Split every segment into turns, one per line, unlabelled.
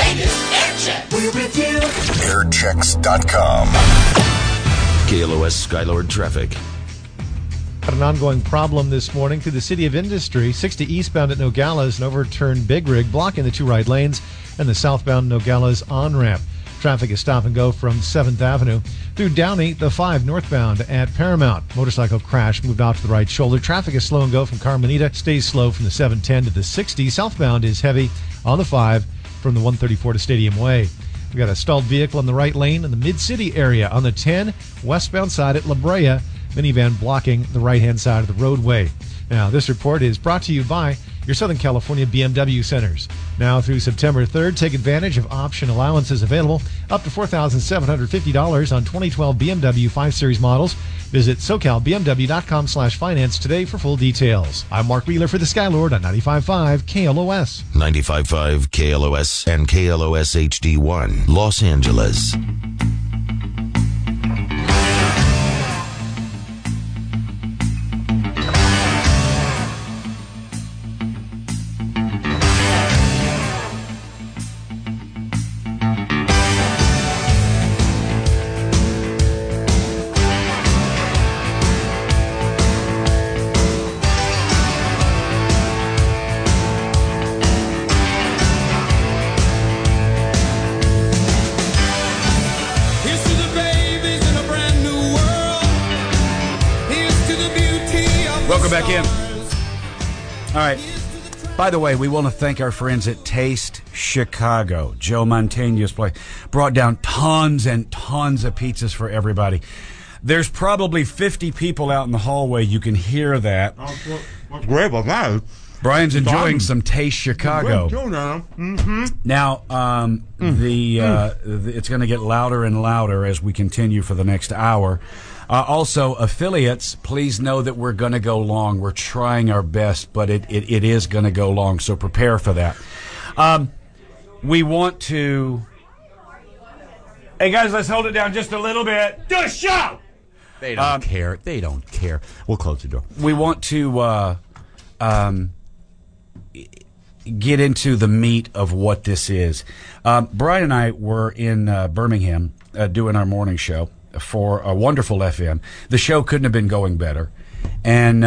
latest air check. We're with you.
Airchecks.com.
KLOS Skylord traffic.
An ongoing problem this morning through the City of Industry. 60 eastbound at Nogales, an overturned big rig blocking the two right lanes, and the southbound Nogales on-ramp. Traffic is stop and go from 7th Avenue. Through Downey, the 5 northbound at Paramount. Motorcycle crash moved off to the right shoulder. Traffic is slow and go from Carmenita. Stays slow from the 710 to the 60. Southbound is heavy on the 5 from the 134 to Stadium Way. We got a stalled vehicle in the right lane in the Mid-City area on the 10 westbound side at La Brea. Minivan blocking the right-hand side of the roadway. Now, this report is brought to you by your Southern California BMW centers. Now through September 3rd, take advantage of option allowances available up to $4,750 on 2012 BMW 5 Series models. Visit SoCalBMW.com/finance today for full details. I'm Mark Wheeler for the Skylord on 95.5 KLOS.
95.5 KLOS and KLOS HD1, Los Angeles.
Back in. All right. By the way, we want to thank our friends at Taste Chicago. Joe Mantegna's place brought down tons and tons of pizzas for everybody. There's probably 50 people out in the hallway. You can hear that.
What's great about that?
Brian's enjoying some Taste Chicago. Now, it's going to get louder and louder as we continue for the next hour. Also, affiliates, please know that we're going to go long. We're trying our best, but it is going to go long, so prepare for that. We want to... Hey, guys, let's hold it down just a little bit. Do a show!
They don't care. They don't care. We'll close the door.
We want to get into the meat of what this is. Brian and I were in Birmingham doing our morning show for a wonderful FM. The show couldn't have been going better. And,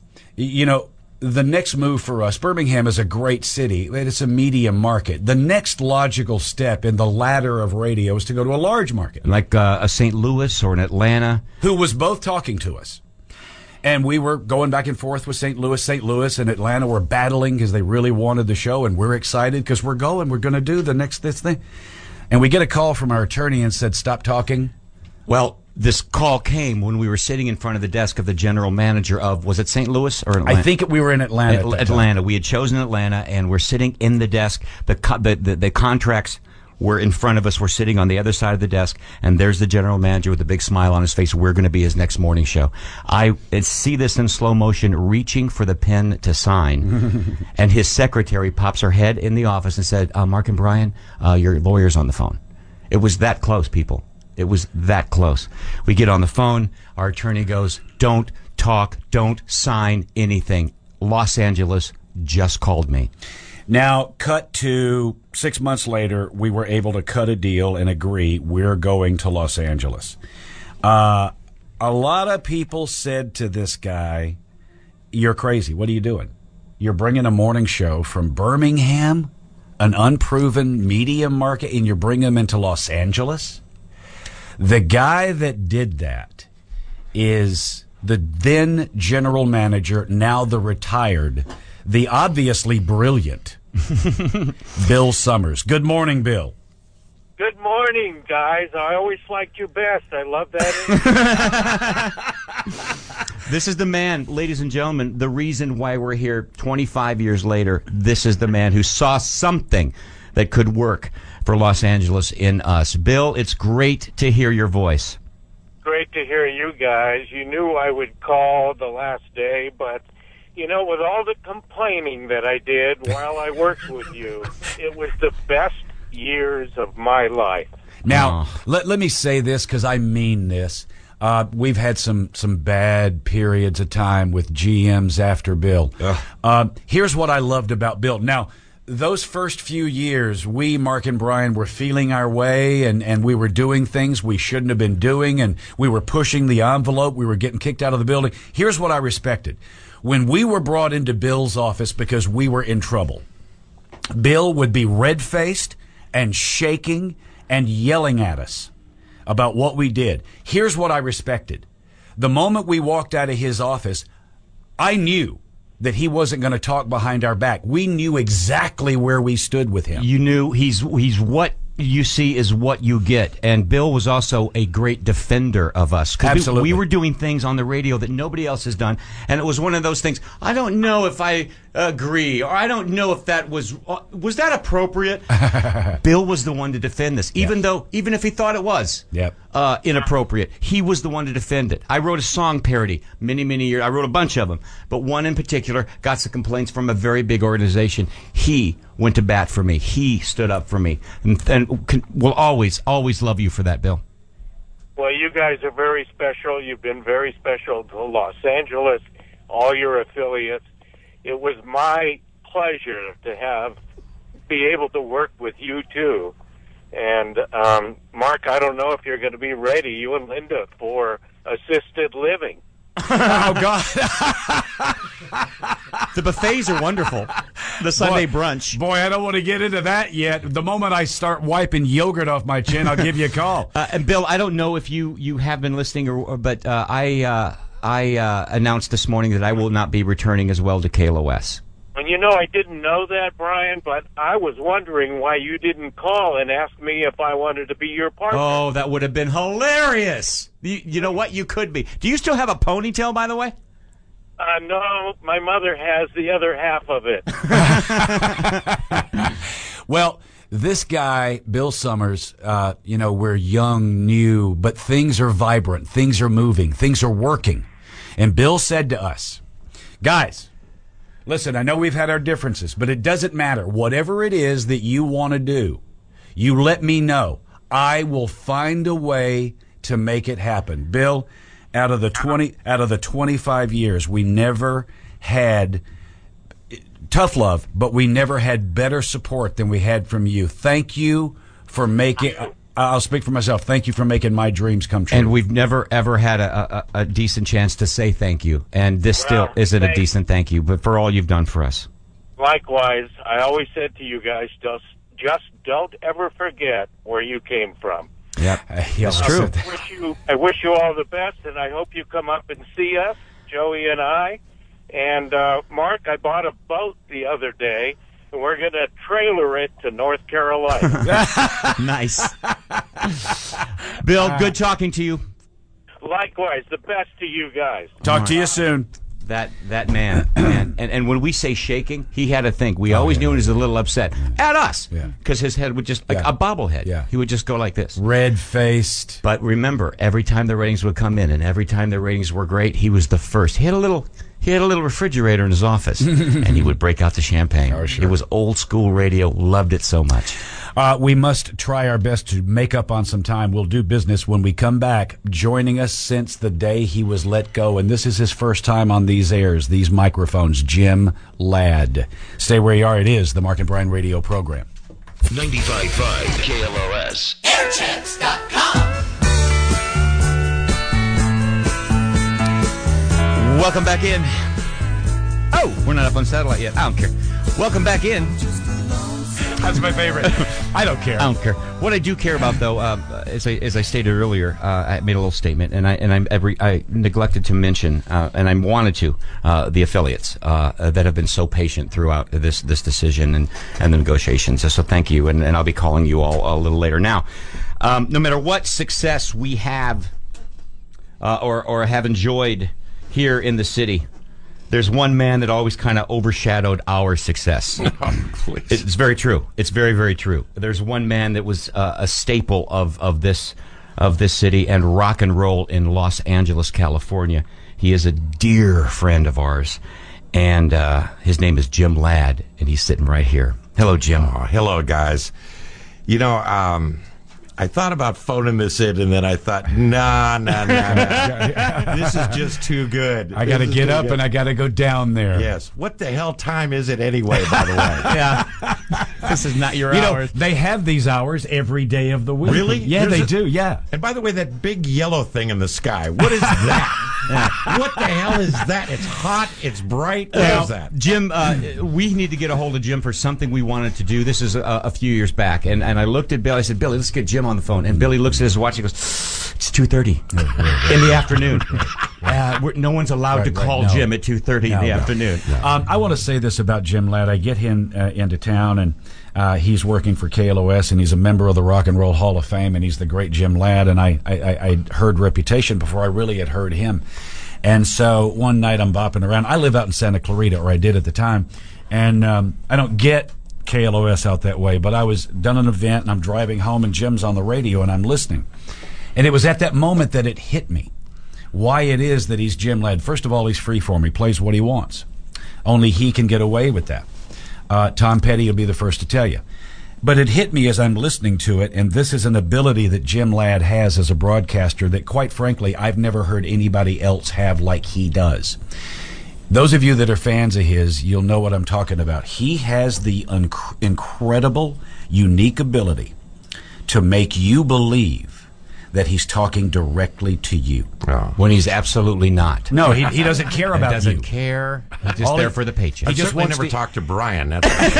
the next move for us, Birmingham is a great city. It's a media market. The next logical step in the ladder of radio is to go to a large market.
Like a St. Louis or an Atlanta.
Who was both talking to us. And we were going back and forth with St. Louis. St. Louis and Atlanta were battling because they really wanted the show. And we're excited because we're going to do this thing. And we get a call from our attorney and said, stop talking.
Well, this call came when we were sitting in front of the desk of the general manager of, was it St. Louis or Atlanta?
I think we were in Atlanta.
Atlanta. We had chosen Atlanta, and we're sitting in the desk. The contracts were in front of us. We're sitting on the other side of the desk, and there's the general manager with a big smile on his face. We're going to be his next morning show. I see this in slow motion, reaching for the pen to sign, and his secretary pops her head in the office and said, Mark and Brian, your lawyer's on the phone. It was that close, people. It was that close. We get on the phone. Our attorney goes, don't talk, don't sign anything. Los Angeles just called me.
Now, cut to 6 months later, we were able to cut a deal and agree we're going to Los Angeles. A lot of people said to this guy, you're crazy. What are you doing? You're bringing a morning show from Birmingham, an unproven media market, and you're bringing them into Los Angeles? The guy that did that is the then general manager, now the retired, the obviously brilliant Bill Summers. Good morning, Bill.
Good morning, guys. I always liked you best. I love that.
This is the man, ladies and gentlemen, the reason why we're here 25 years later. This is the man who saw something that could work for Los Angeles in us. Bill, it's great to hear your voice.
Great to hear you guys. You knew I would call the last day, but, with all the complaining that I did while I worked with you, it was the best years of my life.
Now, let me say this because I mean this. We've had some bad periods of time with GMs after Bill. Here's what I loved about Bill. Now, those first few years, we, Mark and Brian, were feeling our way, and we were doing things we shouldn't have been doing, and we were pushing the envelope. We were getting kicked out of the building. Here's what I respected. When we were brought into Bill's office because we were in trouble, Bill would be red-faced and shaking and yelling at us about what we did. Here's what I respected. The moment we walked out of his office, I knew that he wasn't going to talk behind our back. We knew exactly where we stood with him.
You knew he's what you see is what you get. And Bill was also a great defender of us.
Absolutely.
We were doing things on the radio that nobody else has done. And it was one of those things, I don't know if I agree, or I don't know if that was that appropriate? Bill was the one to defend this, even if he thought it was inappropriate. He was the one to defend it. I wrote a song parody many years. I wrote a bunch of them, but one in particular got some complaints from a very big organization. He went to bat for me. He stood up for me, and will always love you for that, Bill.
Well, you guys are very special. You've been very special to Los Angeles, all your affiliates. It was my pleasure to be able to work with you too. And Mark, I don't know if you're going to be ready, you and Linda, for assisted living.
Oh, God.
The buffets are wonderful. The Sunday brunch.
Boy, I don't want to get into that yet. The moment I start wiping yogurt off my chin, I'll give you a call.
And Bill, I don't know if you have been listening, but I announced this morning that I will not be returning as well to KLOS.
And I didn't know that, Brian, but I was wondering why you didn't call and ask me if I wanted to be your partner.
Oh, that would have been hilarious. You know what? You could be. Do you still have a ponytail, by the way?
No, my mother has the other half of it.
Well, this guy, Bill Summers, we're young, new, but things are vibrant. Things are moving. Things are working. And Bill said to us, guys, listen, I know we've had our differences, but it doesn't matter. Whatever it is that you want to do, you let me know. I will find a way to make it happen. Bill, out of the 25 years, we never had tough love, but we never had better support than we had from you. Thank you for making, I'll speak for myself, thank you for making my dreams come true.
And we've never, ever had a decent chance to say thank you. And this still isn't a decent thank you, but for all you've done for us.
Likewise, I always said to you guys, just don't ever forget where you came from.
Yep, that's true.
I wish you all the best, and I hope you come up and see us, Joey and I. And, Mark, I bought a boat the other day, and we're going to trailer it to North Carolina.
Nice. Bill, good talking to you.
Likewise, the best to you guys.
Talk to you soon.
That man. And when we say shaking, he had to think. We always knew he was a little upset at us because his head would just, like a bobblehead. Yeah. He would just go like this.
Red-faced.
But remember, every time the ratings would come in and every time the ratings were great, he was the first. He had a little refrigerator in his office, and he would break out the champagne. Oh, sure. It was old school radio. Loved it so much.
We must try our best to make up on some time. We'll do business when we come back. Joining us since the day he was let go, and this is his first time on these airs, these microphones, Jim Ladd. Stay where you are. It is the Mark and Brian radio program.
95.5 KLOS.
Airchecks.com.
Welcome back in. Oh, we're not up on satellite yet. I don't care. Welcome back in.
That's my favorite. I don't care.
I don't care. What I do care about, though, as I stated earlier, I made a little statement, and I neglected to mention, and I wanted to, the affiliates that have been so patient throughout this decision and the negotiations. So thank you, and I'll be calling you all a little later. Now, no matter what success we have or have enjoyed here in the city, there's one man that always kind of overshadowed our success. It's very true. It's very, very true. There's one man that was a staple of this city and rock and roll in Los Angeles, California. He is a dear friend of ours, and his name is Jim Ladd, and he's sitting right here. Hello, Jim.
Oh, hello, guys. I thought about phoning this in, and then I thought, nah. This is just too good.
I got to get up and I got to go down there.
Yes. What the hell time is it anyway, by the way?
Yeah. This is not your hours.
They have these hours every day of the week.
Really?
Yeah, they do, yeah.
And by the way, that big yellow thing in the sky, what is that? What the hell is that? It's hot. It's bright. What is that?
Jim, we need to get a hold of Jim for something we wanted to do. This is a few years back. And I looked at Billy. I said, Billy, let's get Jim on the phone. And Billy looks at his watch. He goes, it's 2:30 in the afternoon. No one's allowed to call Jim at 2:30 in the afternoon.
I want to say this about Jim Ladd. I get him into town, and he's working for KLOS, and he's a member of the Rock and Roll Hall of Fame, and he's the great Jim Ladd. And I heard Reputation before I really had heard him. And so one night I'm bopping around. I live out in Santa Clarita, or I did at the time, and I don't get KLOS out that way, but I was done an event, and I'm driving home, and Jim's on the radio, and I'm listening. And it was at that moment that it hit me why it is that he's Jim Ladd. First of all, he's freeform. He plays what he wants. Only he can get away with that. Tom Petty will be the first to tell you. But it hit me as I'm listening to it, and this is an ability that Jim Ladd has as a broadcaster that, quite frankly, I've never heard anybody else have like he does. Those of you that are fans of his, you'll know what I'm talking about. He has the incredible, unique ability to make you believe that he's talking directly to you.
When he's absolutely not.
No, he doesn't care about you.
He doesn't care. He's just there for the paycheck.
I just never talked to Brian.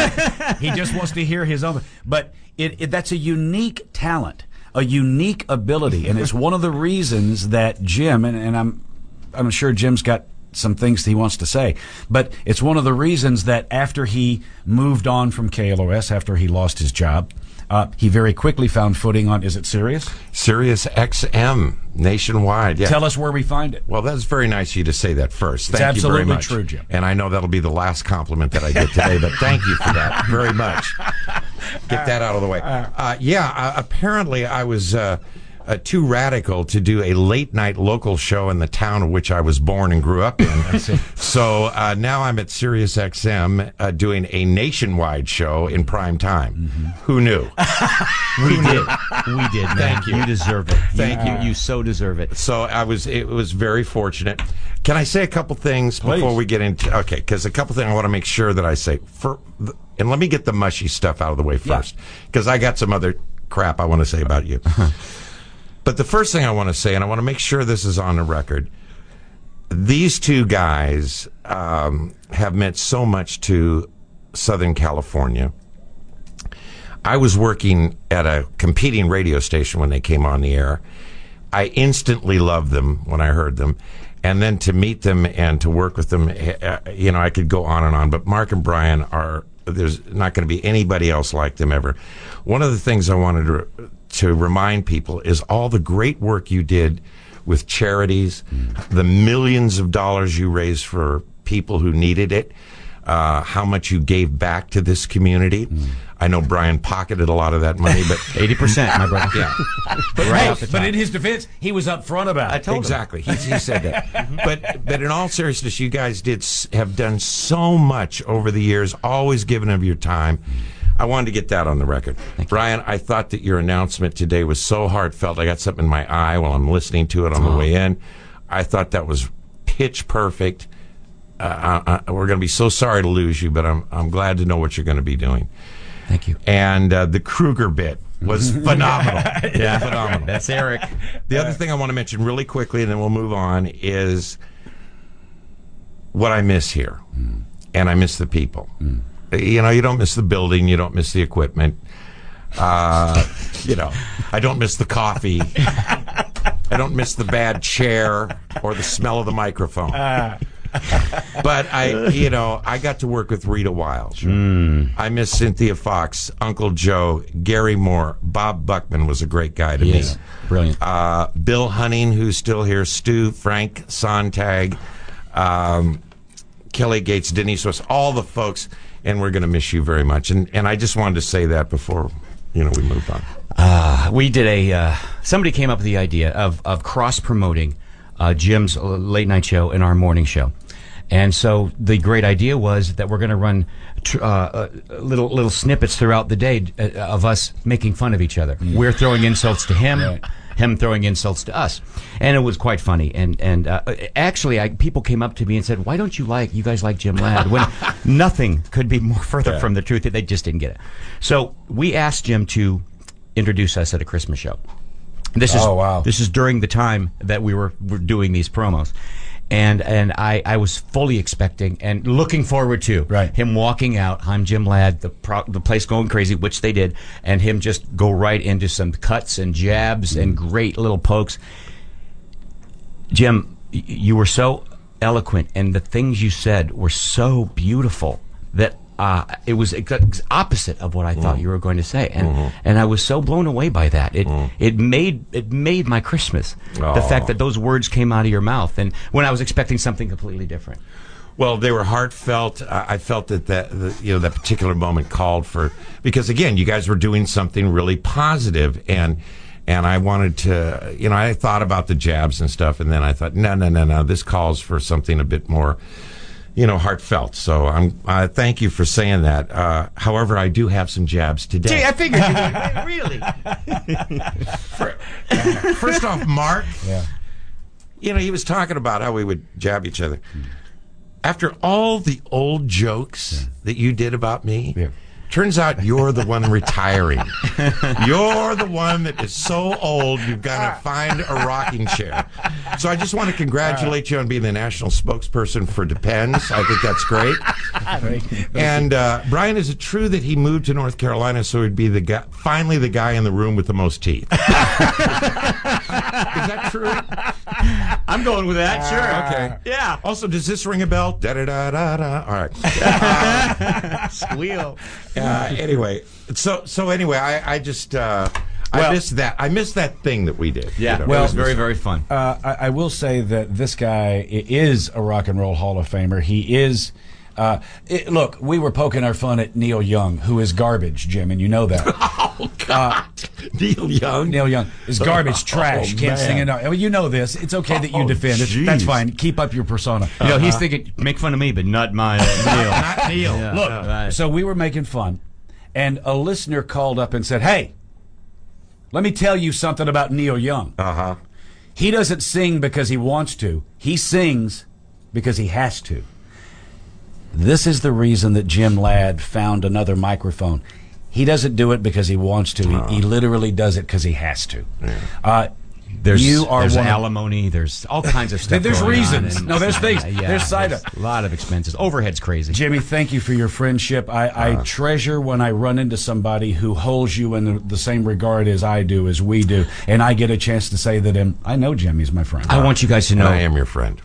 He just wants to hear his own. But that's a unique talent, a unique ability, and it's one of the reasons that Jim, and I'm sure Jim's got some things he wants to say, but it's one of the reasons that after he moved on from KLOS, after he lost his job, he very quickly found footing on, is it Sirius?
Sirius XM nationwide. Yeah.
Tell us where we find it.
Well, that's very nice of you to say that first. Thank you very much.
Absolutely true, Jim.
And I know that'll be the last compliment that I get today, but thank you for that very much. Get that out of the way. Apparently I was too radical to do a late-night local show in the town of which I was born and grew up in. So now I'm at Sirius XM doing a nationwide show in prime time. Mm-hmm. Who knew?
We did.
Thank you.
You deserve it.
Thank you.
You so deserve it.
So it was very fortunate. Can I say a couple things before we get into? Okay, because a couple things I want to make sure that I say. And let me get the mushy stuff out of the way first, because I got some other crap I want to say about you. But the first thing I want to say, and I want to make sure this is on the record, these two guys have meant so much to Southern California. I was working at a competing radio station when they came on the air. I instantly loved them when I heard them. And then to meet them and to work with them, I could go on and on. But Mark and Brian there's not going to be anybody else like them ever. One of the things I wanted to remind people is all the great work you did with charities, the millions of dollars you raised for people who needed it, how much you gave back to this community. I know Brian pocketed a lot of that money, but
80%, my brother.
Yeah.
But in his defense, he was up front about it.
I told him. Exactly. He said that. But in all seriousness, you guys have done so much over the years, always given of your time. I wanted to get that on the record. Brian, I thought that your announcement today was so heartfelt. I got something in my eye while I'm listening to it on the way in. I thought that was pitch perfect. We're going to be so sorry to lose you, but I'm glad to know what you're going to be doing.
Thank you.
And the Kruger bit was phenomenal. Phenomenal.
That's Eric.
The other thing I want to mention really quickly, and then we'll move on, is what I miss here. And I miss the people. You don't miss the building. You don't miss the equipment. I don't miss the coffee. I don't miss the bad chair or the smell of the microphone. But I got to work with Rita Wilde. I miss Cynthia Fox, Uncle Joe, Gary Moore. Bob Buckman was a great guy to me.
Brilliant.
Bill Hunning, who's still here, Stu, Frank Sontag, Kelly Gates, Denise West, all the folks, and we're going to miss you very much. And I just wanted to say that before we moved on.
We did somebody came up with the idea of cross-promoting Jim's late night show and our morning show. And so the great idea was that we're going to run little snippets throughout the day of us making fun of each other. We're throwing insults to him, him throwing insults to us, and it was quite funny. And actually, people came up to me and said, "Why don't you guys like Jim Ladd?" When nothing could be more further from the truth. They just didn't get it. So we asked Jim to introduce us at a Christmas show. This is during the time that we were doing these promos. And I was fully expecting and looking forward to him walking out. I'm Jim Ladd, the place going crazy, which they did, and him just go right into some cuts and jabs and great little pokes. Jim, you were so eloquent, and the things you said were so beautiful that it was opposite of what I thought you were going to say, and I was so blown away by that. It made my Christmas. The fact that those words came out of your mouth, and when I was expecting something completely different.
Well, they were heartfelt. I felt that that particular moment called for, because again, you guys were doing something really positive, and I wanted to, I thought about the jabs and stuff, and then I thought, no, this calls for something a bit more, heartfelt. So I thank you for saying that. However, I do have some jabs today.
Gee, I figured you would. Really?
First off, Mark, he was talking about how we would jab each other. After all the old jokes that you did about me, turns out you're the one retiring. You're the one that is so old you've got to find a rocking chair. So I just want to congratulate you on being the national spokesperson for Depends. I think that's great. And Brian, is it true that he moved to North Carolina so he'd be finally the guy in the room with the most teeth? Is that true?
I'm going with that. Sure.
Okay.
Yeah.
Also, does this ring a bell? Da da da da da. All right.
Squeal.
Anyway, so anyway, I just I missed that. I missed that thing that we did.
Yeah, it was very, very fun.
I will say that this guy is a Rock and Roll Hall of Famer. He is. Look, we were poking our fun at Neil Young, who is garbage, Jim, and you know that.
Oh, God. Neil Young
is garbage, trash, can't sing it. Well, you know this. It's okay that you defend it. That's fine. Keep up your persona.
He's thinking, make fun of me, but not my Neil.
Not Neil.
Yeah. Look, so we were making fun, and a listener called up and said, "Hey, let me tell you something about Neil Young. He doesn't sing because he wants to. He sings because he has to. This is the reason that Jim Ladd found another microphone. He doesn't do it because he wants to. He literally does it because he has to.
There's alimony. There's all kinds of stuff.
There's
going
reasons.
on,
No, there's things. There's side
up. A lot of expenses. Overhead's crazy.
Jimmy, thank you for your friendship. I treasure when I run into somebody who holds you in the same regard as I do, as we do, and I get a chance to say that I know Jimmy's my friend.
I want you guys to know
I am your friend.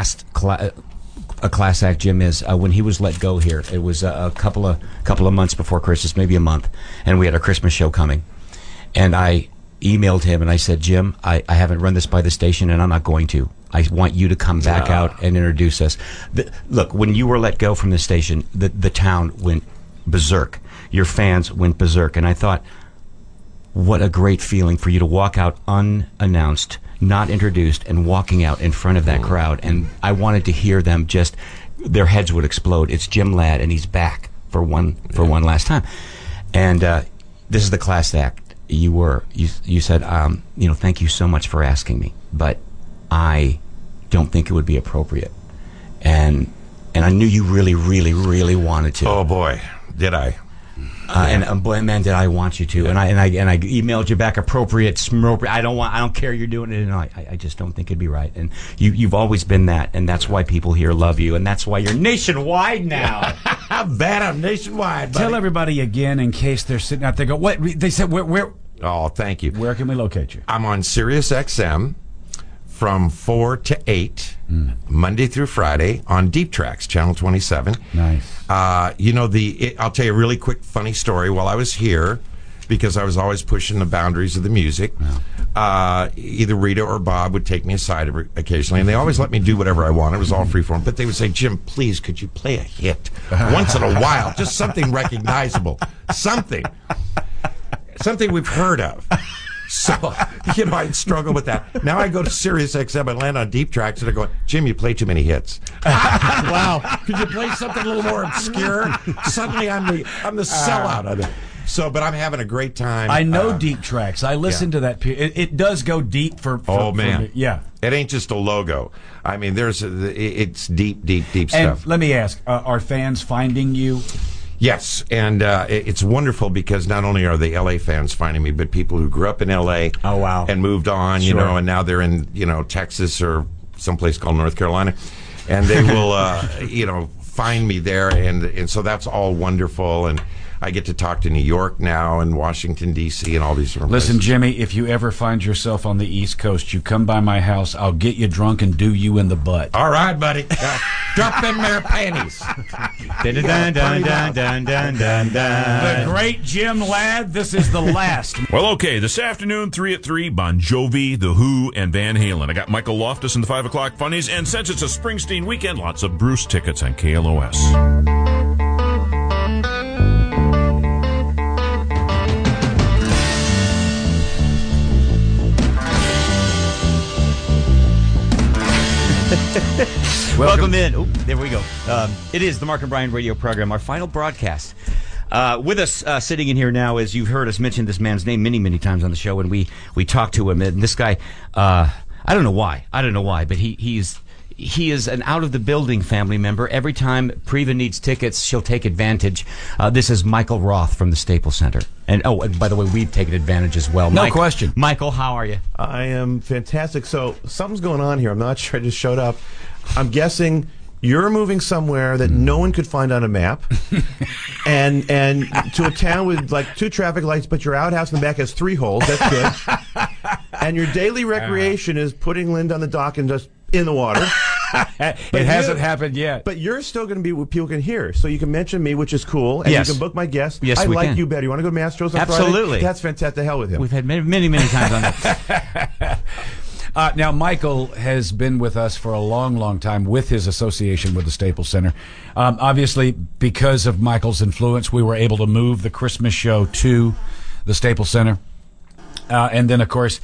A class act Jim is. When he was let go here, it was a couple of months before Christmas, maybe a month, and we had our Christmas show coming, and I emailed him and I said, Jim, I haven't run this by the station and I'm not going to. I want you to come back out and introduce us. Look, when you were let go from the station, the town went berserk. Your fans went berserk, and I thought, what a great feeling for you to walk out unannounced, not introduced, and walking out in front of that crowd. And I wanted to hear them their heads would explode. It's Jim Ladd, and he's back for one last time. And this is the class act. You said, thank you so much for asking me, but I don't think it would be appropriate. And I knew you really, really, really wanted to.
Oh boy, did I.
And boy, man, did I want you to. And I emailed you back appropriate. I don't care you're doing it. And I just don't think it'd be right. And you've always been that, and that's why people here love you, and that's why you're nationwide now.
How bad I'm nationwide, buddy.
Tell everybody again in case they're sitting out there go, what? They said, where?
Oh, thank you.
Where can we locate you?
I'm on Sirius XM from 4 to 8, Monday through Friday on Deep Tracks, Channel 27.
Nice.
I'll tell you a really quick, funny story. While I was here, because I was always pushing the boundaries of the music, either Rita or Bob would take me aside occasionally, and they always let me do whatever I want. It was all free form. But they would say, Jim, please, could you play a hit once in a while? Just something recognizable. Something we've heard of. So, I'd struggle with that. Now I go to Sirius XM and land on deep tracks, and they're going, Jim, you play too many hits. Wow. Could you play something a little more obscure? Suddenly I'm the sellout of it. So, but I'm having a great time.
I know deep tracks. I listen to that. It does go deep for
man.
For yeah.
It ain't just a logo. I mean, it's deep stuff.
And let me ask, are fans finding you?
Yes, and it's wonderful because not only are the LA fans finding me, but people who grew up in LA and moved on, and now they're in, Texas or someplace called North Carolina, and they will, find me there, and so that's all wonderful, and I get to talk to New York now and Washington, D.C. and all these different
Listen,
places.
Jimmy, if you ever find yourself on the East Coast, you come by my house, I'll get you drunk and do you in the butt.
All right, buddy. Drop them there panties.
The great Jim Ladd, this is the last.
Well, okay, this afternoon, 3 at 3, Bon Jovi, The Who, and Van Halen. I got Michael Loftus in the 5 o'clock funnies, and since it's a Springsteen weekend, lots of Bruce tickets on KLOS.
Welcome in. Oh, there we go. It is the Mark and Brian radio program, our final broadcast. With us sitting in here now, as you've heard us mention this man's name many, many times on the show, and we talked to him. And this guy, I don't know why, but he is an out-of-the-building family member. Every time Priva needs tickets, she'll take advantage. This is Michael Roth from the Staples Center. And by the way, we've taken advantage as well.
No question.
Michael, how are you?
I am fantastic. So something's going on here. I'm not sure. I just showed up. I'm guessing you're moving somewhere that no one could find on a map, and to a town with like 2 traffic lights, but your outhouse in the back has 3 holes. That's good. And your daily recreation is putting Linda on the dock and just in the water.
It hasn't happened yet.
But you're still going to be what people can hear. So you can mention me, which is cool. And
yes.
You can book my guests.
Yes,
I
we
like
can.
you better. You want to go to Mastro's on
Absolutely.
Friday? That's fantastic. The hell with him.
We've had many, many times on that.
Now, Michael has been with us for a long, long time with his association with the Staples Center. Obviously, because of Michael's influence, we were able to move the Christmas show to the Staples Center. And then, of course,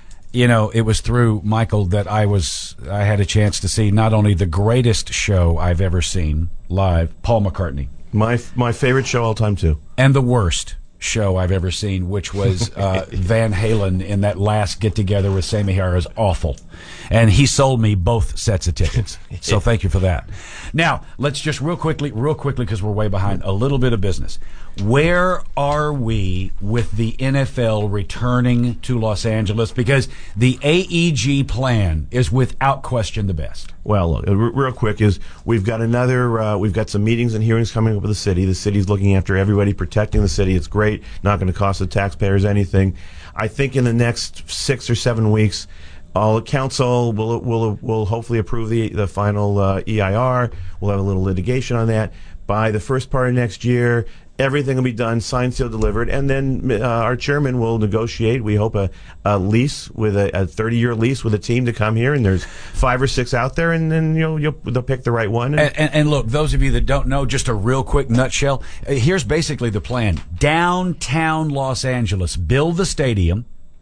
it was through Michael that I had a chance to see not only the greatest show I've ever seen live, Paul McCartney.
My favorite show all time, too.
And the worst show I've ever seen, which was Van Halen in that last get-together with Sammy Hagar, is awful. And he sold me both sets of tickets. So thank you for that. Now, let's just real quickly, because we're way behind, a little bit of business. Where are we with the NFL returning to Los Angeles? Because the AEG plan is without question the best.
Well, look, real quick is we've got some meetings and hearings coming up with the city. The city's looking after everybody, protecting the city. It's great. Not going to cost the taxpayers anything. I think in the next 6 or 7 weeks, all council will hopefully approve the final EIR. We'll have a little litigation on that. By the first part of next year, everything will be done, signed, sealed, delivered, and then our chairman will negotiate, we hope, a lease with a 30-year lease with a team to come here, and there's 5 or 6 out there, and then they'll pick the right one.
And look, those of you that don't know, just a real quick nutshell, here's basically the plan. Downtown Los Angeles, build the stadium.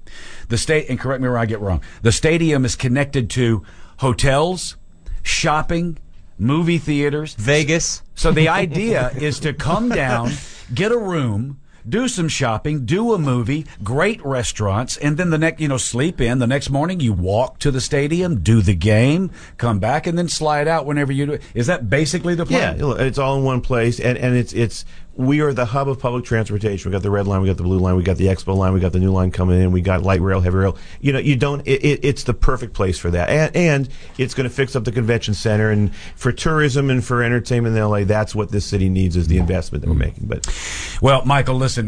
And correct me where I get wrong, the stadium is connected to hotels, shopping, movie theaters,
Vegas.
So the idea is to come down, get a room, do some shopping, do a movie, great restaurants, and then sleep in. The next morning you walk to the stadium, do the game, come back, and then slide out whenever you do it. Is that basically the plan?
Yeah, it's all in one place, and it's we are the hub of public transportation. We got the red line, we got the blue line, we got the Expo line, we got the new line coming in, we got light rail, heavy rail. It's the perfect place for that, and it's going to fix up the convention center, and for tourism and for entertainment in LA, that's what this city needs, is the investment that we're making. But
well, Michael, listen,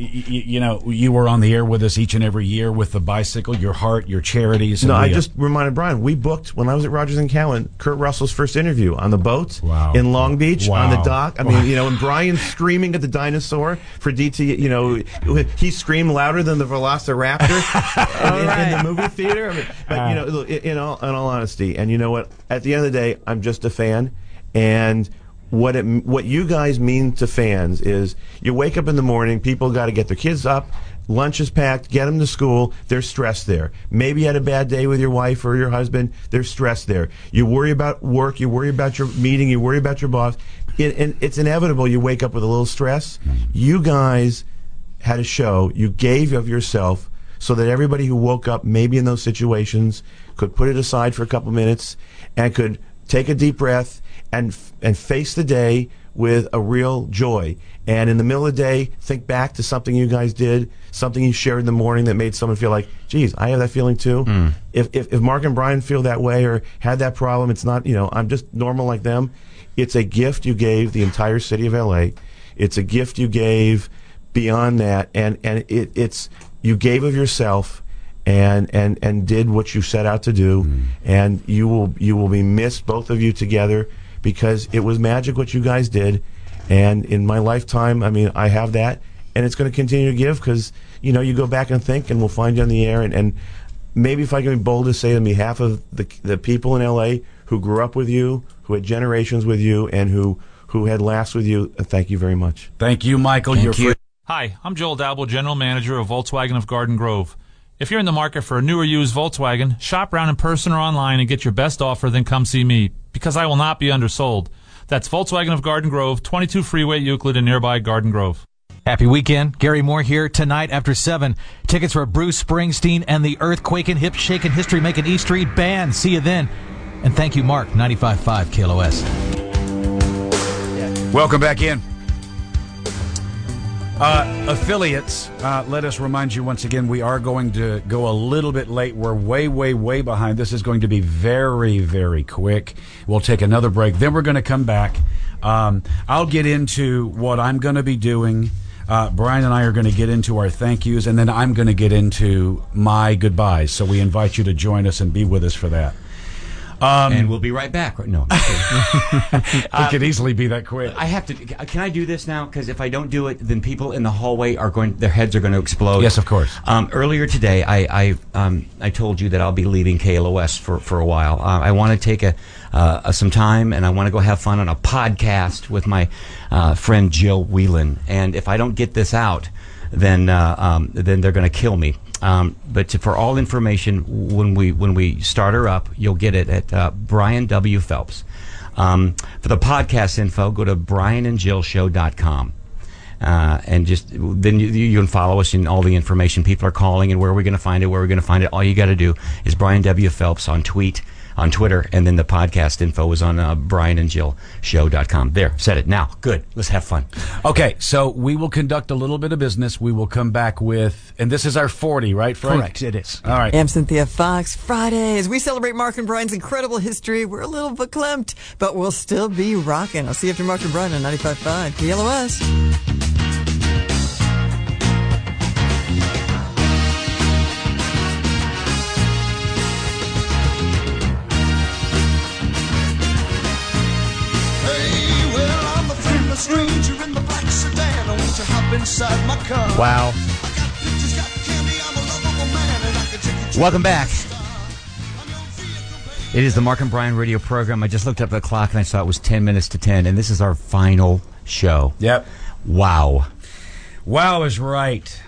you were on the air with us each and every year with the bicycle, your heart, your charities.
No, I just reminded Brian, we booked when I was at Rogers and Cowan, Kurt Russell's first interview on the boat in Long Beach on the dock. I mean, and Brian screaming at the dinosaur for DT, he screamed louder than the Velociraptor in the movie theater. I mean, but look, in all honesty, and you know what? At the end of the day, I'm just a fan, and what you guys mean to fans is you wake up in the morning, people got to get their kids up, lunch is packed, get them to school, they're stressed there. Maybe you had a bad day with your wife or your husband, they're stressed there. You worry about work, you worry about your meeting, you worry about your boss. And it's inevitable you wake up with a little stress. You guys had a show, you gave of yourself so that everybody who woke up maybe in those situations could put it aside for a couple minutes and could take a deep breath and face the day with a real joy. And in the middle of the day, think back to something you guys did, something you shared in the morning that made someone feel like, geez, I have that feeling too. If Mark and Brian feel that way or had that problem, it's not, I'm just normal like them. It's a gift you gave the entire city of LA. It's a gift you gave beyond that, and it's you gave of yourself and did what you set out to do, and you will be missed, both of you together, because it was magic what you guys did. And in my lifetime, I mean, I have that, and it's going to continue to give because you go back and think, and we'll find you on the air. And maybe if I can be bold to say on behalf of the people in LA who grew up with you, who had generations with you, and who had laughs with you, thank you very much.
Thank you, Michael.
Thank you.
Hi, I'm Joel Dabble, General Manager of Volkswagen of Garden Grove. If you're in the market for a new or used Volkswagen, shop around in person or online and get your best offer, then come see me, because I will not be undersold. That's Volkswagen of Garden Grove, 22 Freeway Euclid in nearby Garden Grove.
Happy weekend. Gary Moore here tonight after 7. Tickets for Bruce Springsteen and the earthquaking, hip-shaking, history-making E Street Band. See you then. And thank you, Mark, 95.5 KLOS.
Welcome back in. Affiliates, let us remind you once again, we are going to go a little bit late. We're way, way, way behind. This is going to be very, very quick. We'll take another break. Then we're going to come back. I'll get into what I'm going to be doing. Brian and I are going to get into our thank yous, and then I'm going to get into my goodbyes. So we invite you to join us and be with us for that.
And we'll be right back. No,
it could easily be that quick.
I have to. Can I do this now? Because if I don't do it, then people in the hallway their heads are going to explode.
Yes, of course.
Earlier today, I told you that I'll be leaving KLOS for a while. I want to take some time, and I want to go have fun on a podcast with my friend Jill Whelan. And if I don't get this out, then they're going to kill me. But for all information, when we start her up, you'll get it at Brian W. Phelps. For the podcast info, go to brianandjillshow.com. And just then you can follow us in all the information. People are calling, and where are we going to find it? All you got to do is Brian W. Phelps on Twitter, and then the podcast info is on brianandjillshow.com. There, said it. Now, good. Let's have fun.
Okay, so we will conduct a little bit of business. We will come back with, and this is our 40, right, Frank?
Correct, it is.
All right.
I'm Cynthia Fox. Fridays, we celebrate Mark and Brian's incredible history. We're a little verklempt, but we'll still be rocking. I'll see you after Mark and Brian on 95.5 KLOS.
Stranger in the black sedan, I want to hop inside my car.
Wow. Welcome back. It is the Mark and Brian radio program. I just looked up the clock and I saw it was 10 minutes to 10, and this is our final show.
Yep.
Wow.
Wow is right.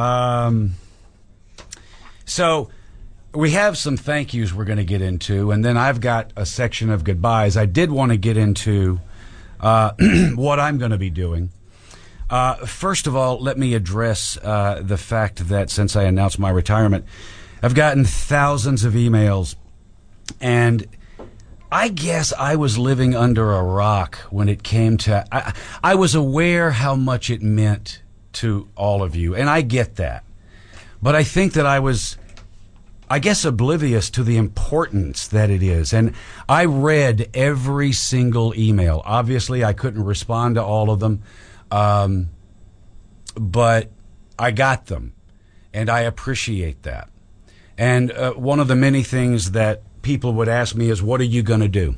So we have some thank yous we're going to get into, and then I've got a section of goodbyes. I did want to get into what I'm going to be doing. First of all, let me address the fact that since I announced my retirement, I've gotten thousands of emails, and I guess I was living under a rock when it came to... I was aware how much it meant to all of you, and I get that. But I think that I was... I guess oblivious to the importance that it is. And I read every single email. Obviously, I couldn't respond to all of them, but I got them, and I appreciate that. And one of the many things that people would ask me is, what are you going to do?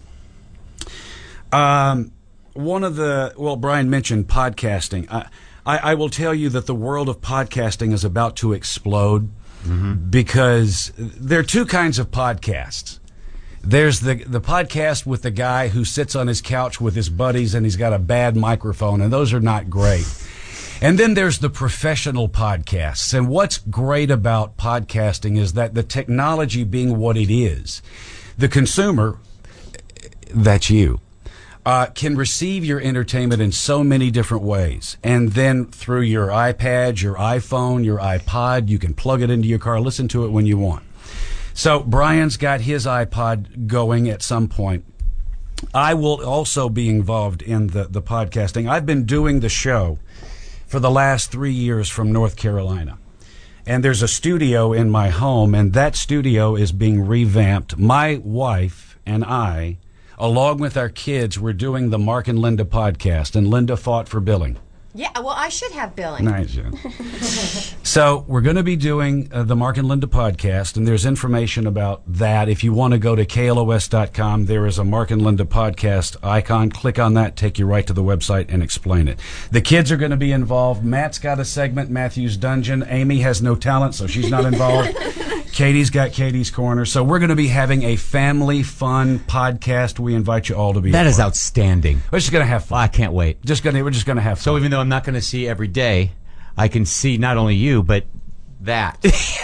Brian mentioned podcasting. I will tell you that the world of podcasting is about to explode. Mm-hmm. Because there are two kinds of podcasts. There's the podcast with the guy who sits on his couch with his buddies and he's got a bad microphone, and those are not great. And then there's the professional podcasts. And what's great about podcasting is that the technology being what it is, the consumer, that's you, can receive your entertainment in so many different ways. And then through your iPad, your iPhone, your iPod, you can plug it into your car, listen to it when you want. So Brian's got his iPod going at some point. I will also be involved in the podcasting. I've been doing the show for the last 3 years from North Carolina. And there's a studio in my home, and that studio is being revamped. My wife and I, along with our kids, we're doing the Mark and Linda podcast, and Linda fought for billing.
Yeah, well, I should have billing.
Nice. So we're going to be doing the Mark and Linda podcast, and there's information about that. If you want to go to KLOS.com, there is a Mark and Linda podcast icon. Click on that, take you right to the website, and explain it. The kids are going to be involved. Matt's got a segment, Matthew's Dungeon. Amy has no talent, so she's not involved. Katie's got Katie's Corner. So we're going to be having a family fun podcast. We invite you all to be
That
a
is
part.
outstanding.
We're just going to have fun.
I can't wait.
We're just going to have fun.
So even though I'm not going to see every day, I can see not only you, but that.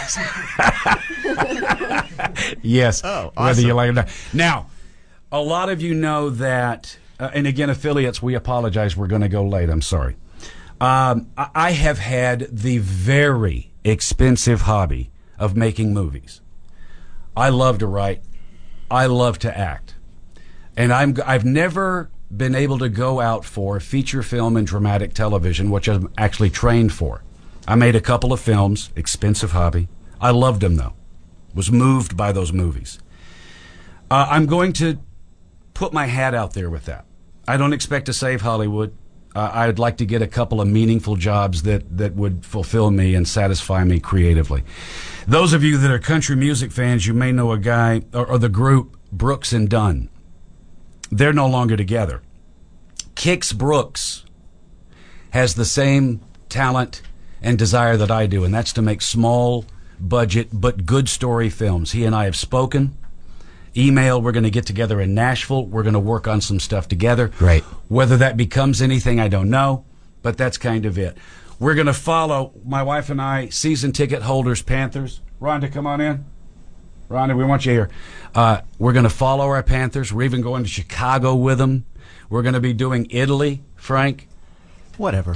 Yes.
Oh,
Whether
awesome.
you like it or not. Now, a lot of you know that, and again, affiliates, we apologize. We're going to go late. I'm sorry. I have had the very expensive hobby of making movies. I love to write. I love to act. And I've never been able to go out for feature film and dramatic television, which I'm actually trained for. I made a couple of films, expensive hobby. I loved them, though. Was moved by those movies. I'm going to put my hat out there with that. I don't expect to save Hollywood. I'd like to get a couple of meaningful jobs that would fulfill me and satisfy me creatively. Those of you that are country music fans, you may know a guy, or the group Brooks and Dunn. They're no longer together. Kix Brooks has the same talent and desire that I do, and that's to make small budget but good story films. He and I have spoken. Email, we're going to get together in Nashville. We're going to work on some stuff together.
Great.
Whether that becomes anything, I don't know, but that's kind of it. We're going to follow, my wife and I, season ticket holders, Panthers. Rhonda, come on in. Rhonda, we want you here. We're going to follow our Panthers. We're even going to Chicago with them. We're going to be doing Italy, Frank.
Whatever.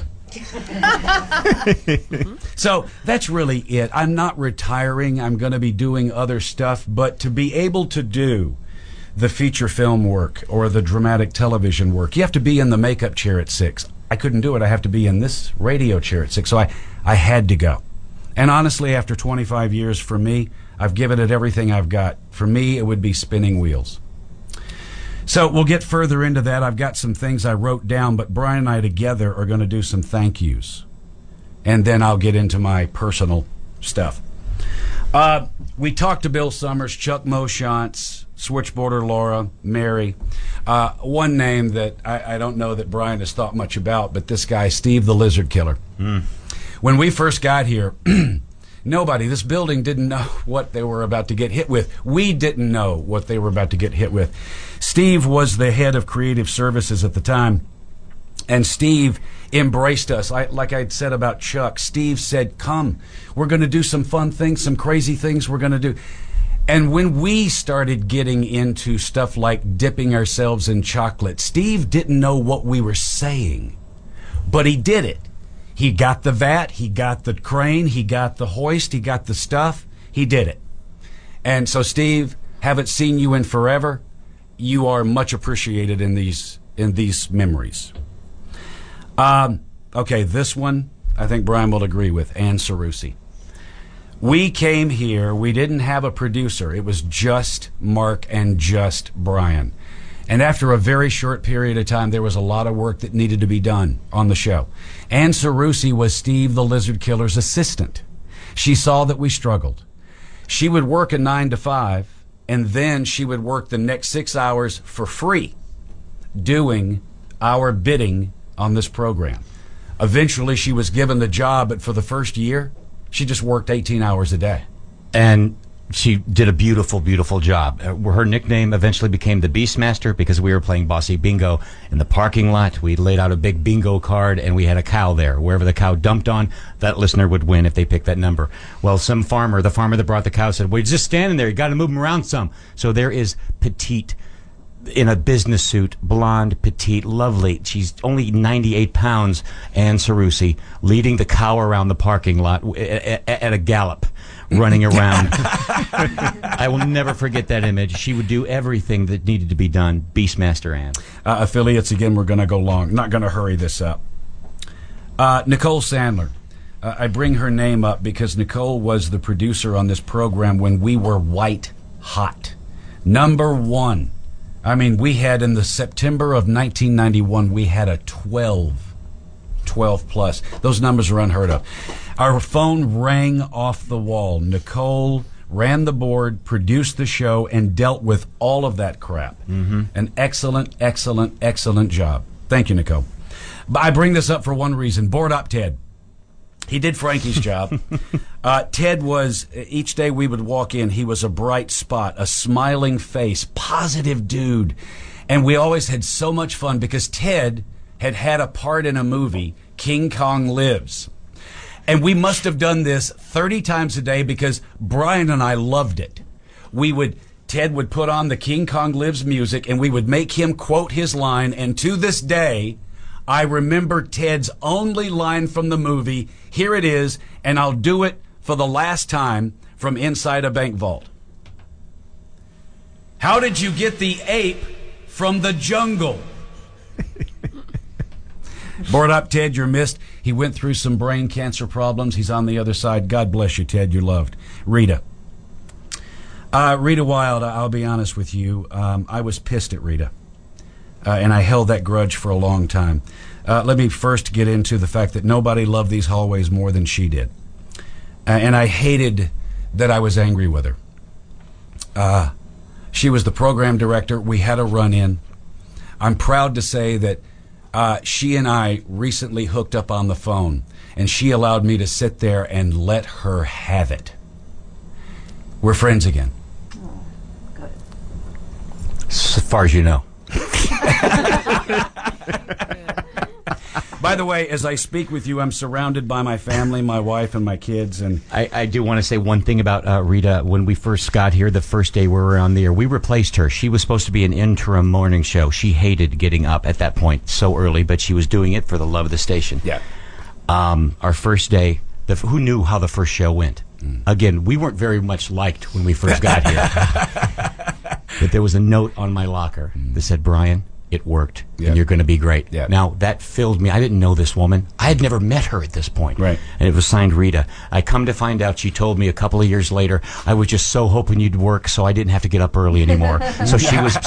So that's really it. I'm not retiring. I'm going to be doing other stuff, but to be able to do the feature film work or the dramatic television work, you have to be in the makeup chair at 6. I couldn't do it. I have to be in this radio chair at 6. So I had to go. And honestly, after 25 years, for me, I've given it everything I've got. For me, it would be spinning wheels. So we'll get further into that. I've got some things I wrote down, but Brian and I together are going to do some thank yous. And then I'll get into my personal stuff. We talked to Bill Summers, Chuck Moshantz, Switchboarder Laura, Mary. One name that I don't know that Brian has thought much about, but this guy, Steve the Lizard Killer. When we first got here, nobody, this building didn't know what they were about to get hit with. We didn't know what they were about to get hit with. Steve was the head of creative services at the time, and Steve embraced us. Like I said about Chuck, Steve said, come, we're going to do some fun things, some crazy things we're going to do. And when we started getting into stuff like dipping ourselves in chocolate, Steve didn't know what we were saying, but he did it. He got the vat, he got the crane, he got the hoist, he got the stuff. He did it. And so, Steve, haven't seen you in forever. You are much appreciated in these memories. Okay, this one I think Brian will agree with. Ann Cerusi. We came here. We didn't have a producer. It was just Mark and just Brian. And after a very short period of time, there was a lot of work that needed to be done on the show. Ann Cerusi was Steve the Lizard Killer's assistant. She saw that we struggled. She would work a 9 to 5, and then she would work the next 6 hours for free doing our bidding on this program. Eventually, she was given the job, but for the first year, she just worked 18 hours a day.
And she did a beautiful, beautiful job. Her nickname eventually became the Beastmaster because we were playing Bossy Bingo in the parking lot. We laid out a big bingo card, and we had a cow there. Wherever the cow dumped on, that listener would win if they picked that number. Well, the farmer that brought the cow said, well, he's just standing there. You got to move him around some. So there is Petite in a business suit, blonde, petite, lovely. She's only 98 pounds, Ann Cerruti, leading the cow around the parking lot at a gallop, running around. I will never forget that image. She would do everything that needed to be done. Beastmaster Ann.
Affiliates, again, we're going to go long. Not going to hurry this up. Nicole Sandler. I bring her name up because Nicole was the producer on this program when we were white hot. Number one. I mean, we had in the September of 1991, we had a 12 plus. Those numbers are unheard of. Our phone rang off the wall. Nicole ran the board, produced the show, and dealt with all of that crap. Mm-hmm. An excellent, excellent, excellent job. Thank you, Nicole. But I bring this up for one reason. Board Op Ted. He did Frankie's job. Ted was, each day we would walk in, he was a bright spot, a smiling face, positive dude. And we always had so much fun because Ted had a part in a movie, King Kong Lives. And we must have done this 30 times a day because Brian and I loved it. Ted would put on the King Kong Lives music and we would make him quote his line. And to this day, I remember Ted's only line from the movie. Here it is, and I'll do it for the last time from inside a bank vault. How did you get the ape from the jungle? Board Up Ted, you're missed. He went through some brain cancer problems. He's on the other side. God bless you, Ted. You're loved. Rita. Rita Wild, I'll be honest with you. I was pissed at Rita. And I held that grudge for a long time. Let me first get into the fact that nobody loved these hallways more than she did. And I hated that I was angry with her. She was the program director. We had a run-in. I'm proud to say that she and I recently hooked up on the phone, and she allowed me to sit there and let her have it. We're friends again.
Oh, good.
As far as you know.
By the way, as I speak with you, I'm surrounded by my family, my wife, and my kids. And
I do want to say one thing about Rita. When we first got here, the first day we were on the air, we replaced her. She was supposed to be an interim morning show. She hated getting up at that point so early, but she was doing it for the love of the station.
Yeah.
Our first day, who knew how the first show went? Again, we weren't very much liked when we first got here. But there was a note on my locker that said, Brian, it worked, and you're going to be great. Yep. Now, that filled me. I didn't know this woman. I had never met her at this point. Right. And it was signed Rita. I come to find out she told me a couple of years later, I was just so hoping you'd work so I didn't have to get up early anymore. So she was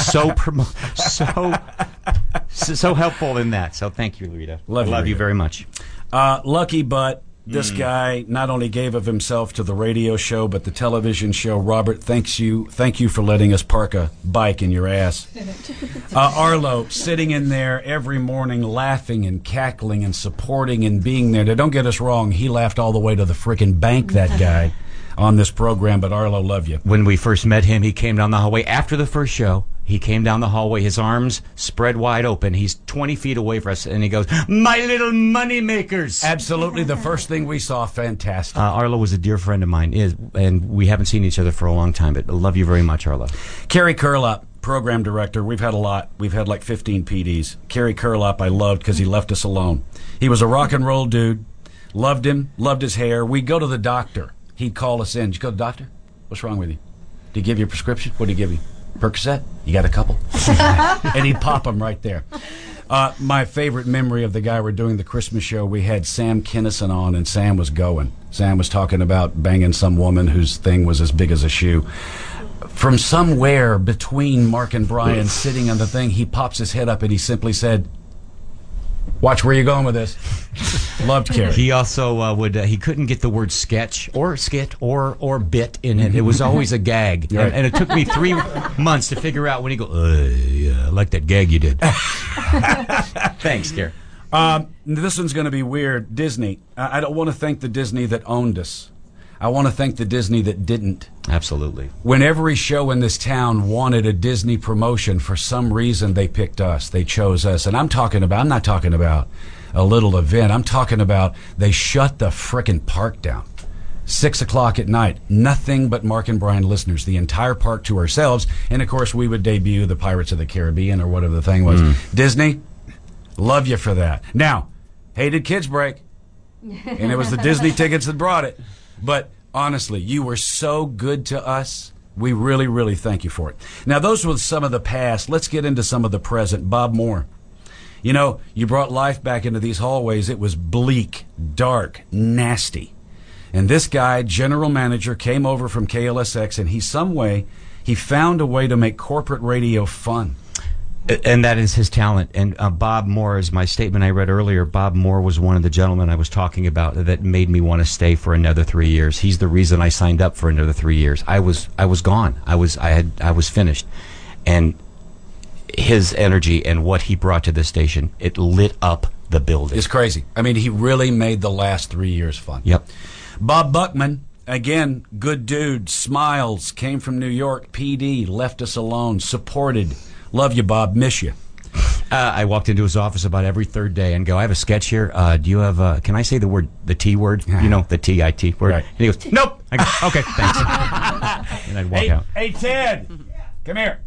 so helpful in that. So thank you, Rita. Love you very much.
Lucky Butt. This guy not only gave of himself to the radio show, but the television show. Robert, thank you for letting us park a bike in your ass. Arlo, sitting in there every morning, laughing and cackling and supporting and being there. Now, don't get us wrong. He laughed all the way to the frickin' bank, that guy, on this program. But Arlo, love you.
When we first met him, he came down the hallway after the first show. He came down the hallway, his arms spread wide open. He's 20 feet away from us, and he goes, "My little money makers."
Absolutely, the first thing we saw, fantastic.
Arlo was a dear friend of mine, and we haven't seen each other for a long time, but I love you very much, Arlo.
Kerry Kurlop, program director. We've had a lot. We've had like 15 PDs. Kerry Kurlop I loved because he left us alone. He was a rock and roll dude. Loved him, loved his hair. We'd go to the doctor. He'd call us in. Did you go to the doctor? What's wrong with you? Did he give you a prescription? What did he give you? Percocet? You got a couple? And he'd pop them right there. My favorite memory of the guy we're doing the Christmas show, we had Sam Kinison on, and Sam was going. Sam was talking about banging some woman whose thing was as big as a shoe. From somewhere between Mark and Brian sitting on the thing, he pops his head up and he simply said, "Watch where you're going with this." Loved Kerry.
He also he couldn't get the word sketch or skit or bit in it. It was always a gag.
Right.
And it took me 3 months to figure out when he go, yeah, I like that gag you did. Thanks, Kerry.
This one's going to be weird. Disney. I don't want to thank the Disney that owned us. I want to thank the Disney that didn't.
Absolutely.
When every show in this town wanted a Disney promotion, for some reason they picked us. They chose us. And I'm not talking about a little event. I'm talking about they shut the frickin' park down. 6 o'clock at night. Nothing but Mark and Brian listeners. The entire park to ourselves. And, of course, we would debut the Pirates of the Caribbean or whatever the thing was. Disney, love you for that. Now, hated Kids Break. And it was the Disney tickets that brought it. But honestly, you were so good to us. We really, really thank you for it. Now, those were some of the past. Let's get into some of the present. Bob Moore. You know, you brought life back into these hallways. It was bleak, dark, nasty. And this guy, general manager, came over from KLSX, and he found a way to make corporate radio fun.
And that is his talent. And Bob Moore, as my statement I read earlier, Bob Moore was one of the gentlemen I was talking about that made me want to stay for another 3 years. He's the reason I signed up for another 3 years. I was gone. I was finished. And his energy and what he brought to the station, it lit up the building.
It's crazy. I mean, he really made the last 3 years fun.
Yep.
Bob Buckman, again, good dude, smiles, came from New York, PD, left us alone, supported. Love you, Bob. Miss you.
I walked into his office about every third day and go, I have a sketch here. Do you have, can I say the T word? You know, the T-I-T word.
Right.
And he goes, nope. I go, okay, thanks. And I'd walk out.
Hey, Ted, come here.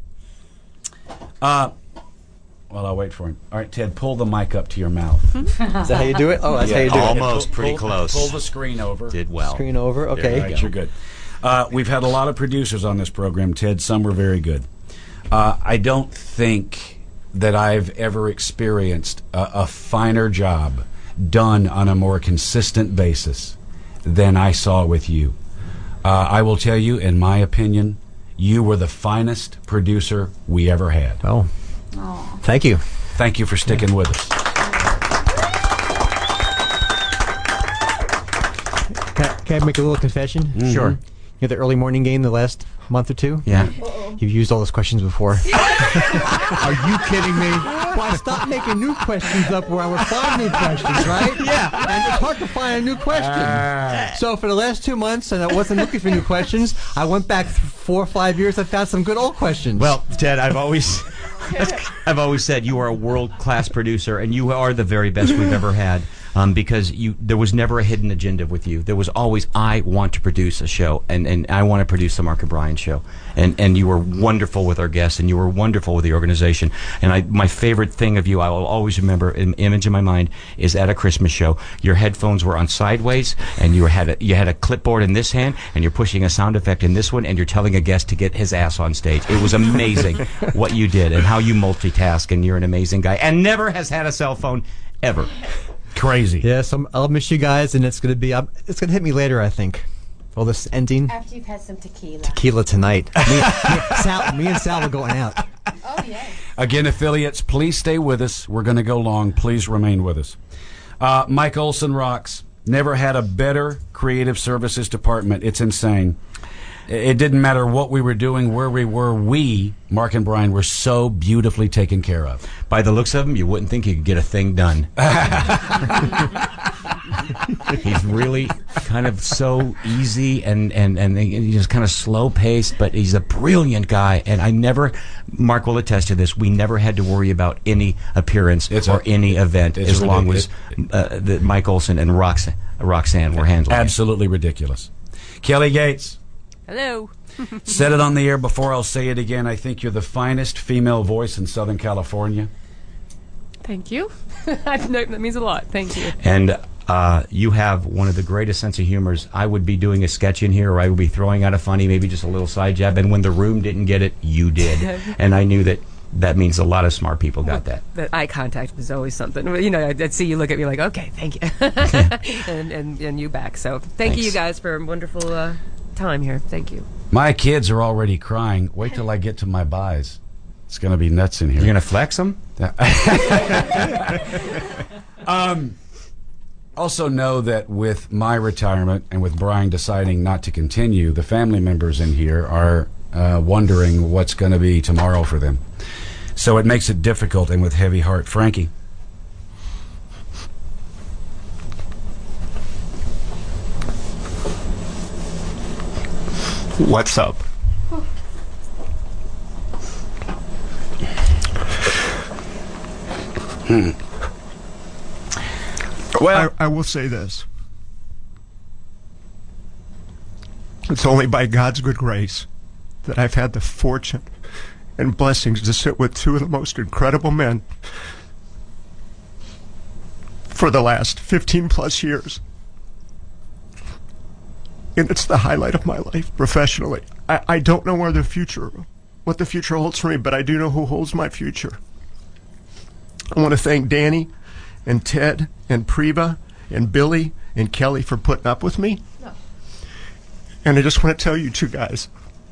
Well, I'll wait for him. All right, Ted, pull the mic up to your mouth.
Is that how you do it? Oh, that's how you do it.
Almost, pretty close.
Pull the screen over.
Did well.
Screen over, okay.
Yeah, right, you're good. We've had a lot of producers on this program, Ted. Some were very good. I don't think that I've ever experienced a finer job done on a more consistent basis than I saw with you. I will tell you, in my opinion, you were the finest producer we ever had.
Oh, thank you.
Thank you for sticking with us.
Can I make a little confession?
Mm-hmm. Sure.
You know the early morning game the last month or two?
Yeah.
You've used all those questions before.
Are you kidding me?
Well, I stopped making new questions up where I would find new questions, right?
Yeah.
And it's hard to find a new question. So for the last 2 months, and I wasn't looking for new questions, I went back 4 or 5 years. I found some good old questions.
Well, Ted, I've always said you are a world-class producer, and you are the very best we've ever had. Because there was never a hidden agenda with you. There was always, I want to produce a show, and I want to produce the Mark and Brian show. And you were wonderful with our guests, and you were wonderful with the organization. And my favorite thing of you, I will always remember, an image in my mind, is at a Christmas show. Your headphones were on sideways, and you had a clipboard in this hand, and you're pushing a sound effect in this one, and you're telling a guest to get his ass on stage. It was amazing what you did and how you multitask, and you're an amazing guy. And never has had a cell phone, ever.
Crazy.
Yes, I'll miss you guys, and it's gonna hit me later, I think. All this ending.
After you've had some tequila.
Tequila tonight. me and Sal are going out.
Oh, yeah.
Again, affiliates, please stay with us. We're going to go long. Please remain with us. Mike Olson rocks. Never had a better creative services department. It's insane. It didn't matter what we were doing, where we were. We, Mark and Brian, were so beautifully taken care of.
By the looks of him, you wouldn't think you could get a thing done. He's really kind of so easy and he's just kind of slow paced, but he's a brilliant guy. And Mark will attest to this, we never had to worry about any appearance or any event as long as Mike Olson and Roxanne were handling it.
Absolutely ridiculous. Kelly Gates.
Hello.
Said it on the air before, I'll say it again. I think you're the finest female voice in Southern California.
Thank you. That means a lot. Thank you.
And you have one of the greatest sense of humors. I would be doing a sketch in here, or I would be throwing out a funny, maybe just a little side jab, and when the room didn't get it, you did. And I knew that means a lot of smart people got that.
That eye contact was always something. You know, I'd see you look at me like, okay, thank you. and you back. So thank you guys for a wonderful time here. Thank you.
My kids are already crying. Wait till I get to my buys. It's going to be nuts in here.
You're going to flex them?
Also know that with my retirement and with Brian deciding not to continue, the family members in here are wondering what's going to be tomorrow for them. So it makes it difficult and with heavy heart. Frankie.
What's up? Well, I will say this. It's only by God's good grace that I've had the fortune and blessings to sit with two of the most incredible men for the last 15 plus years. And it's the highlight of my life professionally. I don't know what the future holds for me, but I do know who holds my future. I want to thank Danny and Ted and Priva and Billy and Kelly for putting up with me. No. And I just want to tell you two guys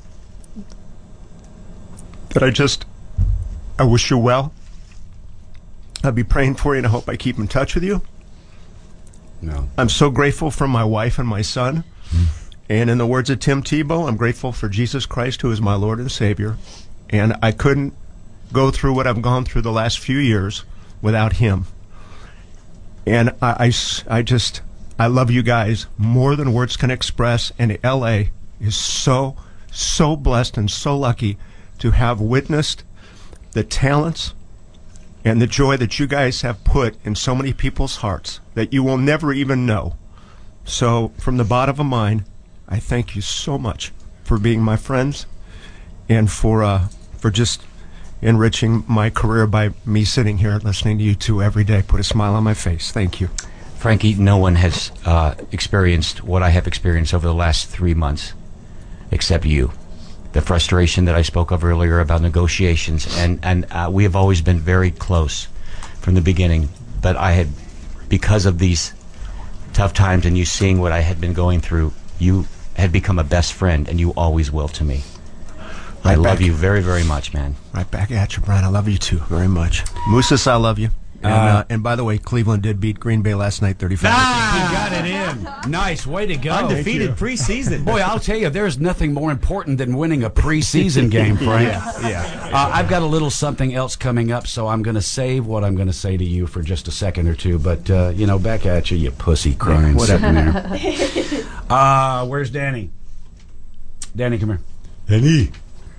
that I wish you well. I'll be praying for you, and I hope I keep in touch with you.
No.
I'm so grateful for my wife and my son. And in the words of Tim Tebow, I'm grateful for Jesus Christ, who is my Lord and Savior. And I couldn't go through what I've gone through the last few years without him. And I love you guys more than words can express. And L.A. is so blessed and so lucky to have witnessed the talents and the joy that you guys have put in so many people's hearts that you will never even know. So from the bottom of mine, I thank you so much for being my friends and for just enriching my career by me sitting here listening to you two every day. Put a smile on my face. Thank you.
Frankie, no one has experienced what I have experienced over the last 3 months except you. The frustration that I spoke of earlier about negotiations, and we have always been very close from the beginning, but I had, because of these tough times and you seeing what I had been going through, you had become a best friend, and you always will to me. I love you very, very much, man.
Right back at you, Brian. I love you too very much. Mooses, I love you. And by the way, Cleveland did beat Green Bay last night, 35.
He got it in. Nice. Way to go.
Undefeated preseason.
Boy, I'll tell you, there's nothing more important than winning a preseason game, Frank.
Yeah.
I've got a little something else coming up, so I'm going to save what I'm going to say to you for just a second or two. But, back at you, you pussy crying sitting there. Where's Danny? Danny, come here.
Danny.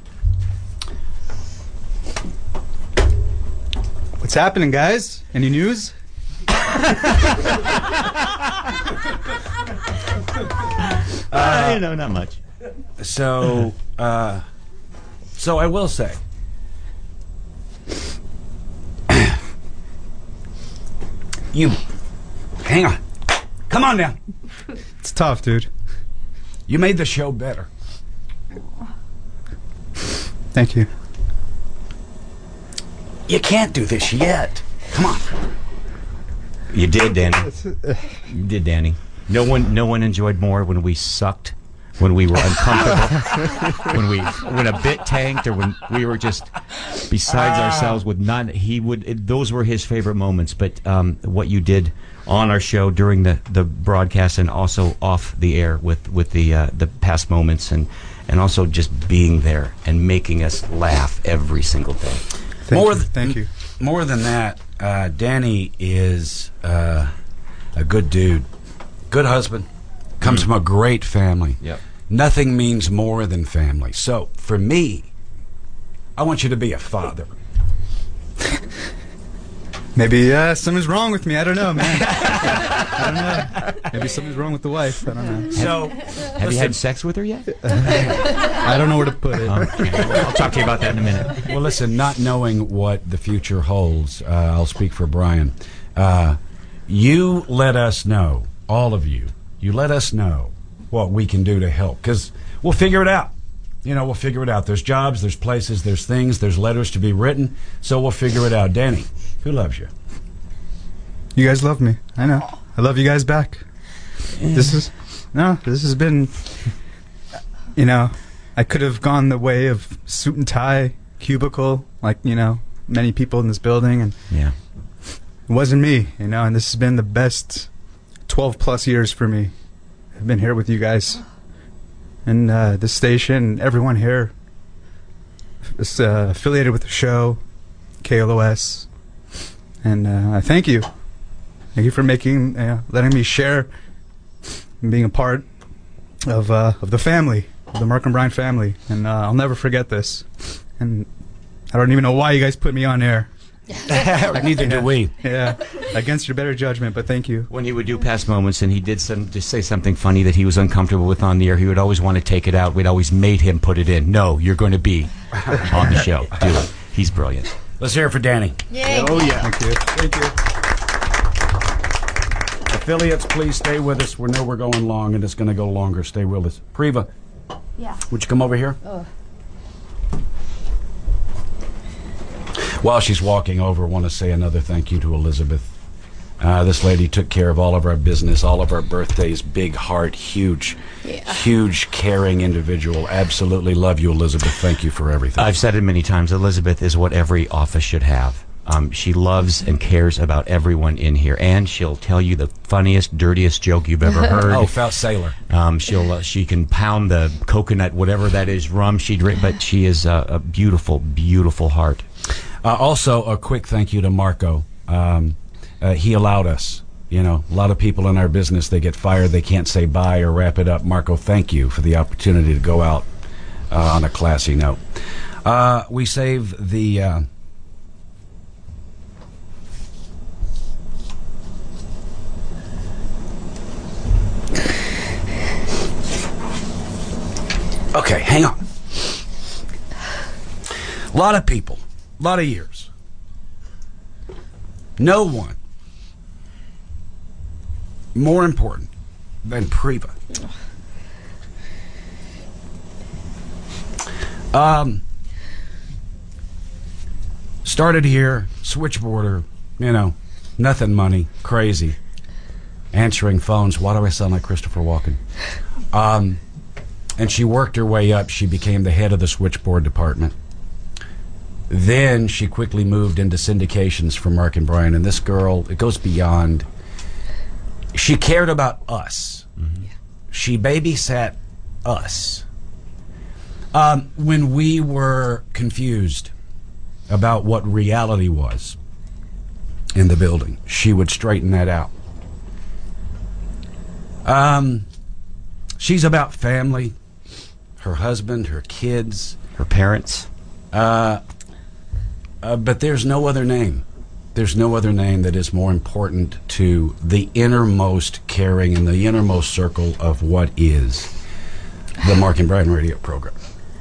What's happening, guys? Any news?
Not much.
So I will say, you, hang on. Come on now.
It's tough, dude.
You made the show better.
Thank you.
You can't do this yet. Come on.
You did, Danny. You did, Danny. No one enjoyed more when we sucked, when we were uncomfortable, when a bit tanked, or when we were just besides ourselves with none. Those were his favorite moments. But what you did on our show during the broadcast and also off the air with the past moments and also just being there and making us laugh every single day.
Thank you.
More than that, Danny is a good dude, good husband, comes from a great family.
Yep.
Nothing means more than family. So for me, I want you to be a father.
Maybe something's wrong with me. I don't know, man. I don't know. Maybe something's wrong with the wife. I don't know.
So,
have you had sex with her yet?
I don't know where to put it.
I'll talk to you about that in a minute.
Well, listen, not knowing what the future holds, I'll speak for Brian. You let us know, all of you, let us know what we can do to help, because we'll figure it out. We'll figure it out. There's jobs, there's places, there's things, there's letters to be written, so we'll figure it out. Danny, who loves you?
You guys love me. I know. I love you guys back. This has been, I could have gone the way of suit and tie, cubicle, like, many people in this building, and
yeah,
it wasn't me, and this has been the best 12 plus years for me. I've been here with you guys. And this station, everyone here is affiliated with the show, KLOS. And I thank you. Thank you for letting me share and being a part of the family. the Mark and Brian family, and I'll never forget this. And I don't even know why you guys put me on air.
Neither do we.
Yeah, against your better judgment, but thank you.
When he would do past moments and he did just say something funny that he was uncomfortable with on the air, he would always want to take it out. We'd always made him put it in. No, you're going to be on the show. Do it. He's brilliant.
Let's hear it for Danny.
Yay.
Oh, yeah. Thank you. Thank you.
Affiliates, please stay with us. We know we're going long, and it's going to go longer. Stay with us. Priva.
Yeah.
Would you come over here?
Oh.
While she's walking over, I want to say another thank you to Elizabeth. This lady took care of all of our business, all of our birthdays. Big heart, huge, huge, caring individual. Absolutely love you, Elizabeth. Thank you for everything.
I've said it many times. Elizabeth is what every office should have. She loves and cares about everyone in here, and she'll tell you the funniest, dirtiest joke you've ever heard.
Oh, Foul Sailor.
She can pound the coconut, whatever that is, rum she drink, but she is a beautiful, beautiful heart.
Also, a quick thank you to Marco. He allowed us. You know, a lot of people in our business, they get fired, they can't say bye or wrap it up. Marco, thank you for the opportunity to go out on a classy note. We save the... Okay, hang on. A lot of people, a lot of years. No one more important than Priva. Started here, switchboarder, you know, nothing money, crazy. Answering phones. Why do I sound like Christopher Walken? And she worked her way up. She became the head of the switchboard department. Then she quickly moved into syndications for Mark and Brian. And this girl, it goes beyond. She cared about us. Mm-hmm. She babysat us. When we were confused about what reality was in the building, she would straighten that out. She's about family, her husband, her kids,
her parents.
But there's no other name. There's no other name that is more important to the innermost caring and the innermost circle of what is the Mark and Brian radio program.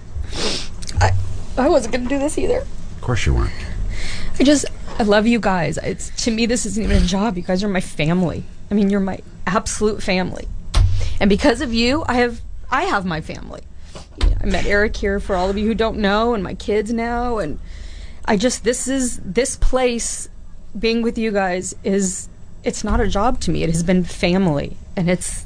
I wasn't going to do this either.
Of course you weren't.
I love you guys. To me, this isn't even a job. You guys are my family. I mean, you're my absolute family. And because of you, I have my family. I met Eric here, for all of you who don't know, and my kids now, and this place, being with you guys, it's not a job to me. It has been family, and it's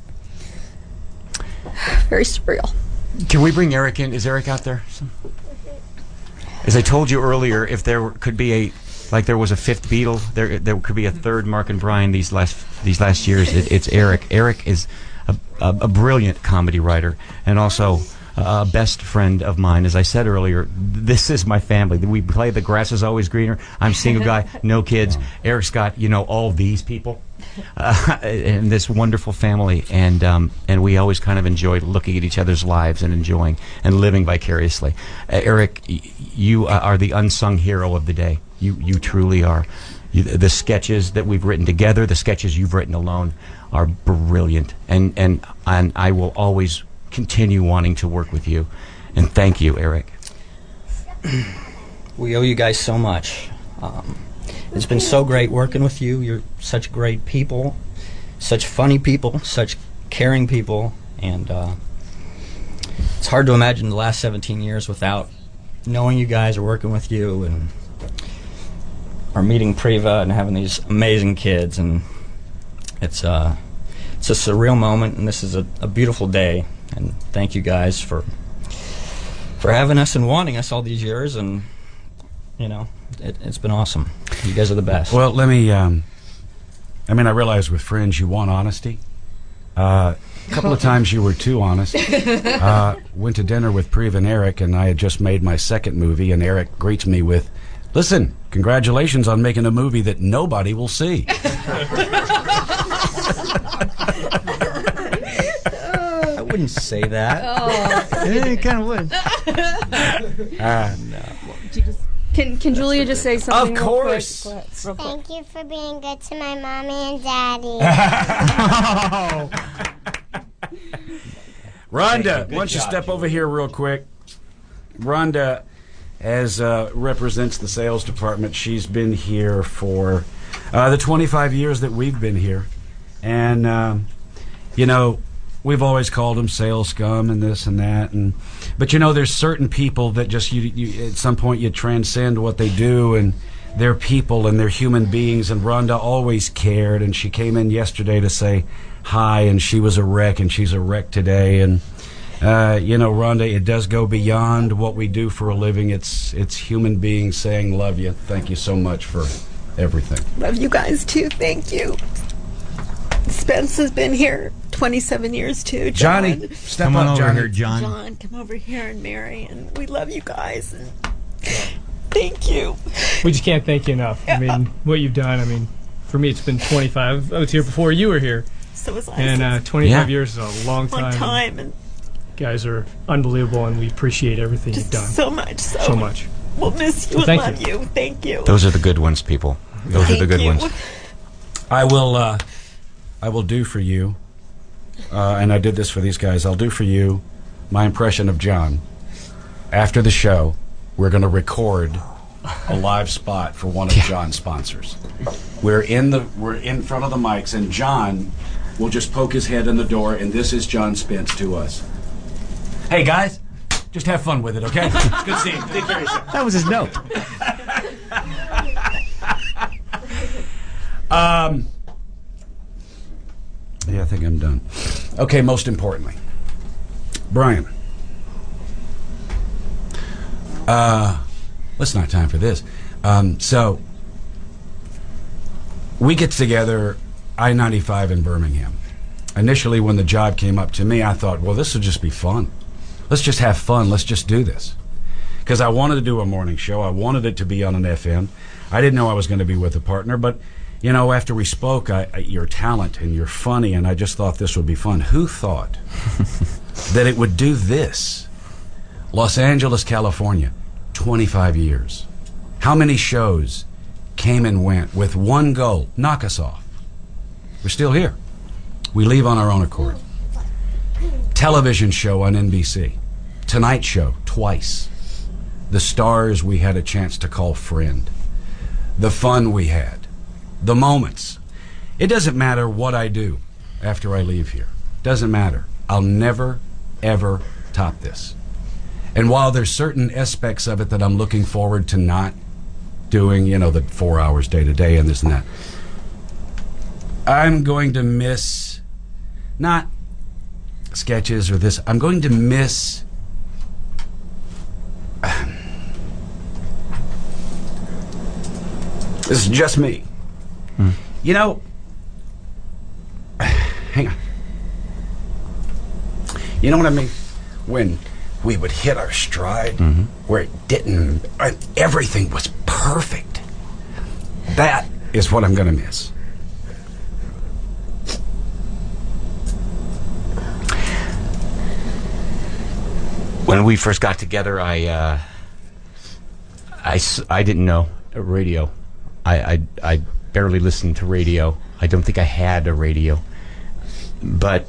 very surreal.
Can we bring Eric in? Is Eric out there? As I told you earlier, if there could be there was a fifth Beatle, there could be a third Mark and Brian these last years. It's Eric. Eric is a brilliant comedy writer and also a best friend of mine. As I said earlier, this is my family. We play The Grass Is Always Greener. I'm a single guy, no kids. Eric's got, all these people and this wonderful family. And we always kind of enjoy looking at each other's lives and enjoying and living vicariously. Eric, you are the unsung hero of the day. You truly are. The sketches that we've written together, the sketches you've written alone, are brilliant. And I will always continue wanting to work with you. And thank you, Eric.
We owe you guys so much. It's been so great working with you. You're such great people, such funny people, such caring people, and it's hard to imagine the last 17 years without knowing you guys or working with you and or meeting Priva and having these amazing kids. And it's a surreal moment, and this is a beautiful day. And thank you guys for having us and wanting us all these years. And it's been awesome. You guys are the best.
Well, let me. I realize with Fringe you want honesty. A couple of times you were too honest. Went to dinner with Priva and Eric, and I had just made my second movie, and Eric greets me with, "Listen, congratulations on making a movie that nobody will see."
wouldn't say that.
Oh,
it kind of would.
Can Julia just say something?
Of course.
Real quick? Real quick.
Thank you for being good to my mommy and daddy.
Rhonda, why don't you step over here real quick? Rhonda, as represents the sales department, she's been here for the 25 years that we've been here. And, we've always called them sales scum and this and that. But, there's certain people that just, you at some point, you transcend what they do, and they're people and they're human beings. And Rhonda always cared, and she came in yesterday to say hi, and she was a wreck, and she's a wreck today. And, Rhonda, it does go beyond what we do for a living. It's human beings saying love you. Thank you so much for everything.
Love you guys, too. Thank you. Spence has been here 27 years, too.
Johnny, step
come
up,
on
Johnny.
over here, John.
John, come over here, and Mary, and we love you guys. And thank you.
We just can't thank you enough. I mean, what you've done, for me, it's been 25. I was here before you were here.
So was I.
And 25 years is a long time.
Long time. And
you guys are unbelievable, and we appreciate everything you've done.
So much.
So much.
We'll miss you
So
and
thank
love
you.
you. Thank you.
Those are the good ones, people. Those are the good ones.
I will do for you, and I did this for these guys, I'll do for you my impression of John. After the show, we're going to record a live spot for one of John's sponsors. We're in front of the mics, and John will just poke his head in the door, and this is John Spence to us. Hey, guys, just have fun with it, okay? It's good seeing you. Take care of yourself.
That was his note.
Yeah, I think I'm done. Okay, most importantly, Brian. It's not time for this. So, we get together I-95 in Birmingham. Initially, when the job came up to me, I thought, well, this will just be fun. Let's just have fun. Let's just do this. Because I wanted to do a morning show. I wanted it to be on an FM. I didn't know I was going to be with a partner, but after we spoke, your talent and you're funny, and I just thought this would be fun. Who thought that it would do this? Los Angeles, California, 25 years. How many shows came and went with one goal? Knock us off. We're still here. We leave on our own accord. Television show on NBC. Tonight Show, twice. The stars we had a chance to call friend. The fun we had. The moments. It doesn't matter what I do after I leave here. Doesn't matter. I'll never, ever top this. And while there's certain aspects of it that I'm looking forward to not doing, the 4 hours day to day and this and that, I'm going to miss, not sketches or this, I'm going to miss this is just me. Hang on. You know what I mean? When we would hit our stride, where it didn't, everything was perfect. That is what I'm going to miss.
When we first got together, I didn't know radio. I barely listened to radio. I don't think I had a radio. But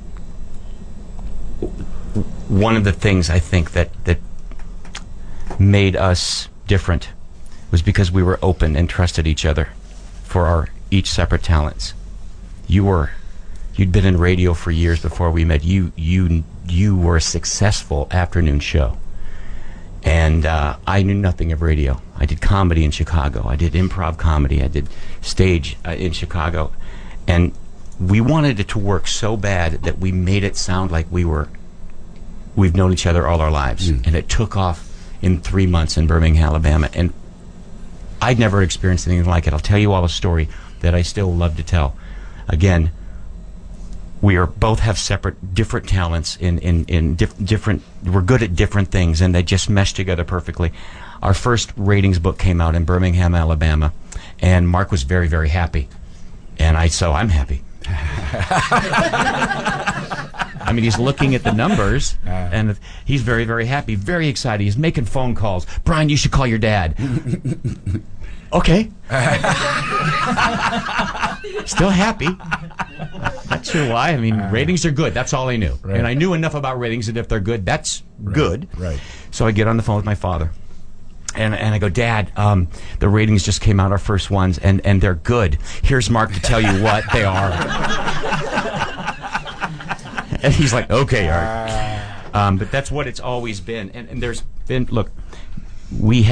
one of the things I think that made us different was because we were open and trusted each other for our each separate talents. You'd been in radio for years before we met. You were a successful afternoon show. And I knew nothing of radio. I did comedy in Chicago. I did improv comedy. I did stage in Chicago. And we wanted it to work so bad that we made it sound like we've known each other all our lives. And it took off in 3 months in Birmingham, Alabama. And I'd never experienced anything like it. I'll tell you all a story that I still love to tell. Again, both have different talents in different. We're good at different things, and they just mesh together perfectly. Our first ratings book came out in Birmingham, Alabama, and Mark was very, very happy, and I'm happy. I mean, he's looking at the numbers, and he's very, very happy, very excited. He's making phone calls. Brian, you should call your dad. Okay. Still happy. Not sure why. I mean, ratings are good. That's all I knew.
Right.
And I knew enough about ratings that if they're good, that's good.
Right.
So I get on the phone with my father. And I go, Dad, the ratings just came out, our first ones, and they're good. Here's Mark to tell you what they are. And he's like, okay, Art. But that's what it's always been. And there's been, look, we've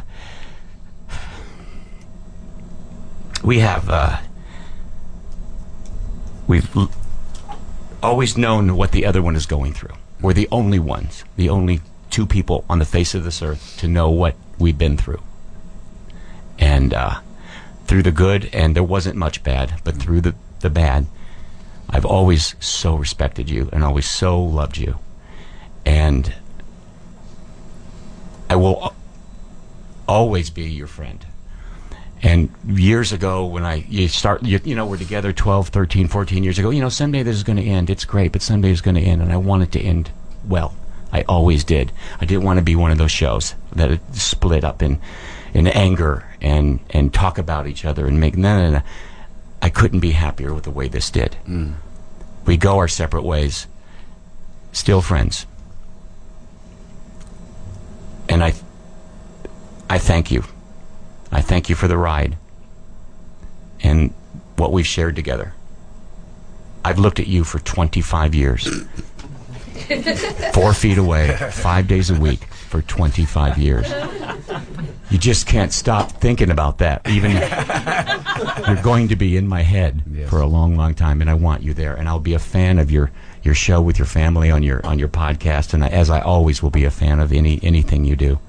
always known what the other one is going through. We're the only ones, the only two people on the face of this earth to know what we've been through. And through the good, and there wasn't much bad, but through the bad, I've always so respected you and always so loved you. And I will always be your friend. And years ago, when we're together 12, 13, 14 years ago, someday this is going to end. It's great, but someday it's going to end, and I want it to end well. I always did. I didn't want to be one of those shows that split up in anger and talk about each other and make... No. I couldn't be happier with the way this did. We go our separate ways, still friends. And I thank you. I thank you for the ride and what we've shared together. I've looked at you for 25 years. 4 feet away, 5 days a week for 25 years. You just can't stop thinking about that. Even you're going to be in my head for a long, long time, and I want you there. And I'll be a fan of your show with your family on your podcast, and as I always will be a fan of anything you do.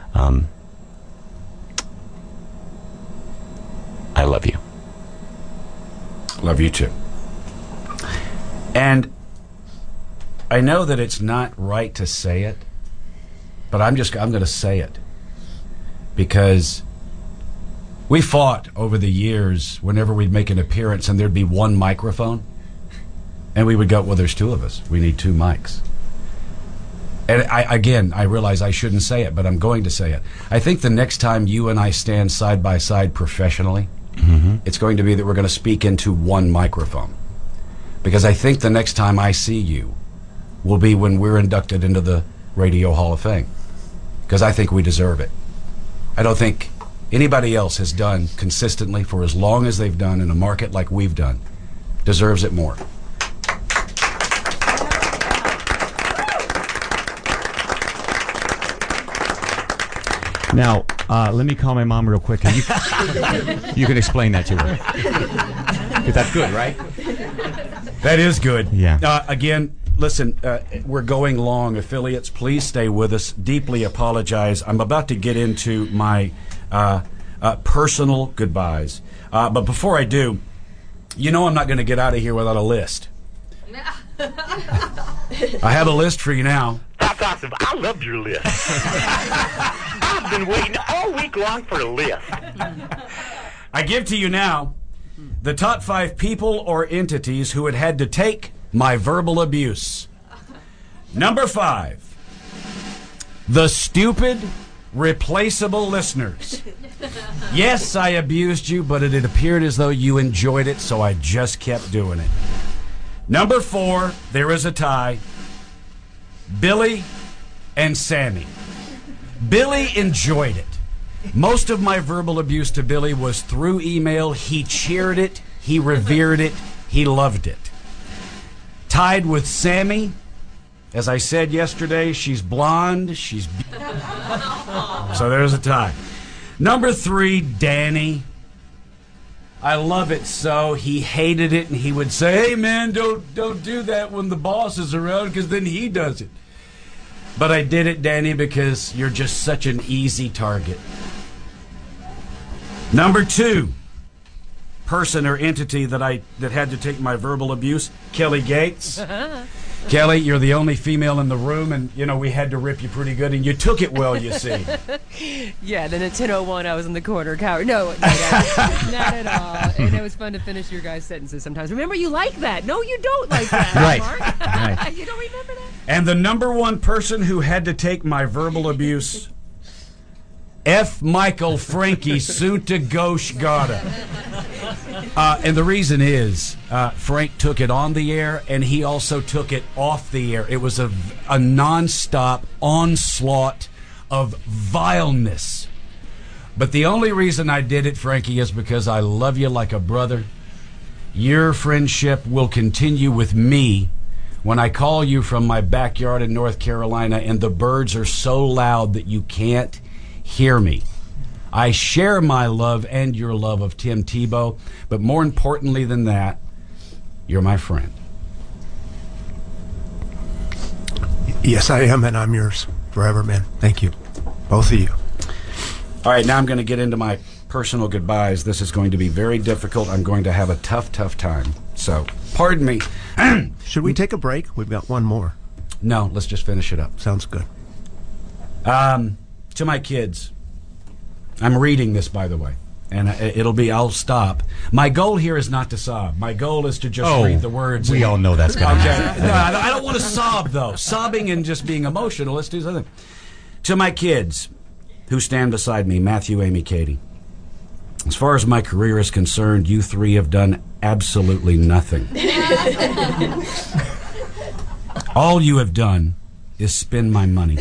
I love you.
Love you too. And I know that it's not right to say it, but I'm going to say it because we fought over the years whenever we'd make an appearance and there'd be one microphone, and we would go, well, there's two of us. We need two mics. And I realize I shouldn't say it, but I'm going to say it. I think the next time you and I stand side by side professionally, it's going to be that we're going to speak into one microphone. Because I think the next time I see you will be when we're inducted into the Radio Hall of Fame. Because I think we deserve it. I don't think anybody else has done consistently for as long as they've done in a market like we've done. Deserves it more.
Now, let me call my mom real quick. And you can explain that to her. Because that's good, right?
That is good.
Yeah.
Again, listen, we're going long. Affiliates, please stay with us. Deeply apologize. I'm about to get into my personal goodbyes. But before I do, I'm not going to get out of here without a list. I have a list for you now.
That's awesome. I love your list. I've been waiting all week long for a list.
I give to you now the top 5 people or entities who had to take my verbal abuse. Number 5, the stupid, replaceable listeners. Yes, I abused you, but it appeared as though you enjoyed it, so I just kept doing it. Number 4, there is a tie. Billy and Sammy. Billy enjoyed it. Most of my verbal abuse to Billy was through email. He cheered it. He revered it. He loved it. Tied with Sammy. As I said yesterday, she's blonde. So there's a tie. Number 3, Danny. I love it so. He hated it, and he would say, hey, man, don't do that when the boss is around, because then he does it. But I did it, Danny, because you're just such an easy target. Number 2, person or entity that had to take my verbal abuse, Kelly Gates.
Kelly, you're the only female in the room, and, we had to rip you pretty good, and you took it well, you see.
Yeah, then at 10:01, I was in the corner coward. No, not at all. And it was fun to finish your guys' sentences sometimes. Remember, you like that. No, you don't like that,
Right.
Mark.
Right.
You don't remember that?
And the number one person who had to take my verbal abuse, F. Michael Frankie Sunta-Gosh Gada. And the reason is, Frank took it on the air, and he also took it off the air. It was a nonstop onslaught of vileness. But the only reason I did it, Frankie, is because I love you like a brother. Your friendship will continue with me when I call you from my backyard in North Carolina and the birds are so loud that you can't hear me. I share my love and your love of Tim Tebow, but more importantly than that, you're my friend.
Yes, I am, and I'm yours forever, man. Thank you. Both of you.
All right, now I'm going to get into my personal goodbyes. This is going to be very difficult. I'm going to have a tough time. So, pardon me.
Should we take a break? We've got one more.
No, let's just finish it up.
Sounds good.
To my kids, I'm reading this, by the way, and I'll stop. My goal here is not to sob. My goal is to just read the words.
We all know that's going to happen.
No, I don't want to sob, though. Sobbing and just being emotional. Let's do something. To my kids who stand beside me, Matthew, Amy, Katie. As far as my career is concerned, you three have done absolutely nothing. All you have done is spend my money.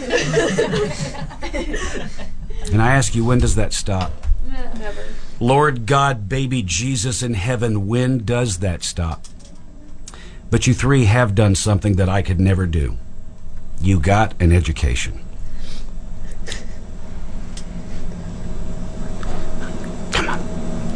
And I ask you, when does that stop?
Never.
Lord God, baby Jesus in heaven, when does that stop? But you three have done something that I could never do. You got an education. Come on.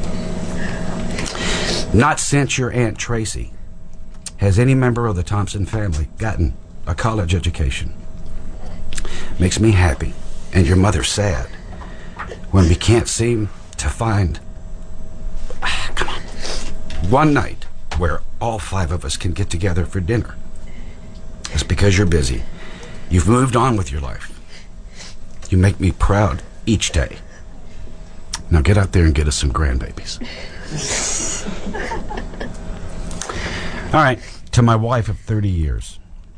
Not since your Aunt Tracy has any member of the Thompson family gotten a college education. Makes me happy, and your mother sad, when we can't seem to find, come on, one night where all 5 of us can get together for dinner. It's because you're busy. You've moved on with your life. You make me proud each day. Now get out there and get us some grandbabies. All right, to my wife of 30 years.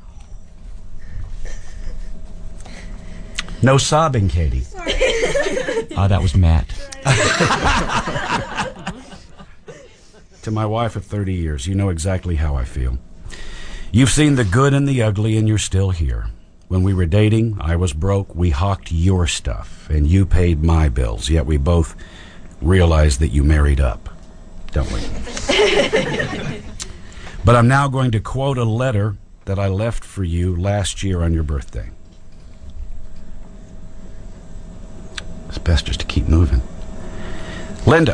No sobbing, Katie.
Oh, that was Matt.
To my wife of 30 years, you know exactly how I feel. You've seen the good and the ugly, and you're still here. When we were dating, I was broke. We hawked your stuff, and you paid my bills. Yet we both realized that you married up, don't we? But I'm now going to quote a letter that I left for you last year on your birthday. It's best just to keep moving. Linda.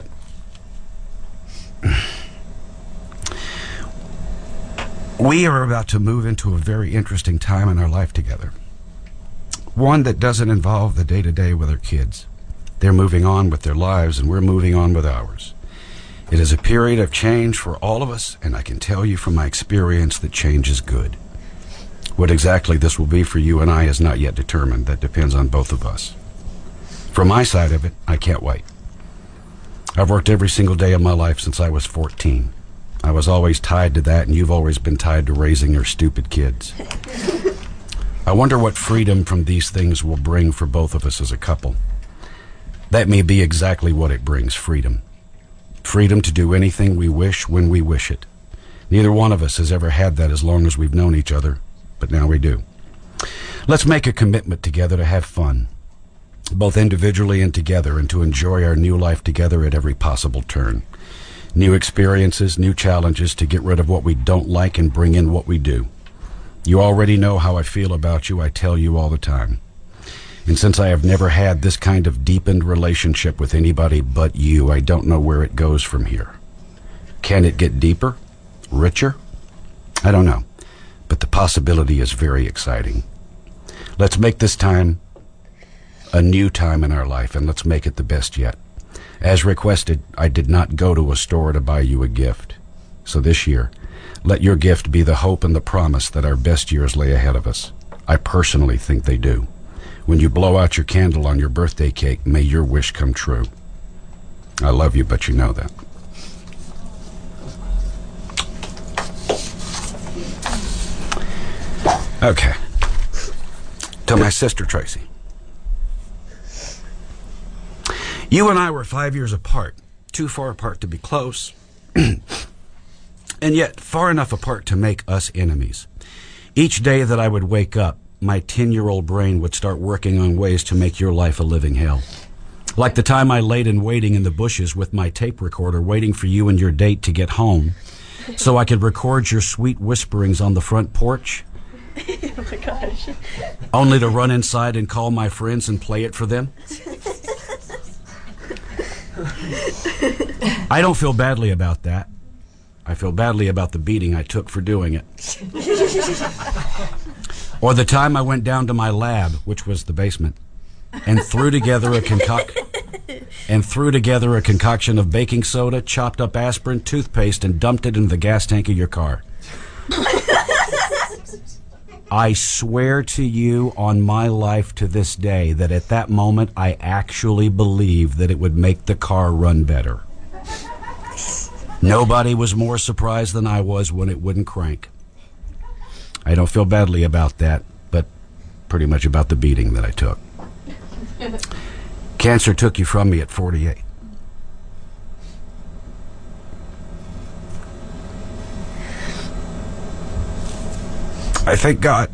We are about to move into a very interesting time in our life together. One that doesn't involve the day-to-day with our kids. They're moving on with their lives, and we're moving on with ours. It is a period of change for all of us, and I can tell you from my experience that change is good. What exactly this will be for you and I is not yet determined. That depends on both of us. From my side of it, I can't wait. I've worked every single day of my life since I was 14. I was always tied to that, and you've always been tied to raising your stupid kids. I wonder what freedom from these things will bring for both of us as a couple. That may be exactly what it brings, freedom. Freedom to do anything we wish when we wish it. Neither one of us has ever had that as long as we've known each other, but now we do. Let's make a commitment together to have fun, both individually and together, and to enjoy our new life together at every possible turn. New experiences, new challenges to get rid of what we don't like and bring in what we do. You already know how I feel about you. I tell you all the time. And since I have never had this kind of deepened relationship with anybody but you, I don't know where it goes from here. Can it get deeper? Richer? I don't know. But the possibility is very exciting. Let's make this time a new time in our life, and let's make it the best yet. As requested, I did not go to a store to buy you a gift. So this year,
Let your gift be the hope and the promise that our best years lay ahead of us. I personally think they do. When you blow out your candle on your birthday cake, may your wish come true. I love you, but you know that. Okay. To my sister, Tracy. You and I were 5 years apart, too far apart to be close, and yet far enough apart to make us enemies. Each day that I would wake up, my 10-year-old brain would start working on ways to make your life a living hell. Like the time I laid in waiting in the bushes with my tape recorder, waiting for you and your date to get home, so I could record your sweet whisperings on the front porch.
Oh my gosh.
Only to run inside and call my friends and play it for them. I don't feel badly about that. I feel badly about the beating I took for doing it. Or the time I went down to my lab, which was the basement, and threw together a concoction of baking soda, chopped up aspirin, toothpaste, and dumped it in the gas tank of your car. I swear to you on my life to this day that at that moment I actually believed that it would make the car run better. Nobody was more surprised than I was when it wouldn't crank. I don't feel badly about that, but pretty much about the beating that I took. Cancer took you from me at 48. I thank God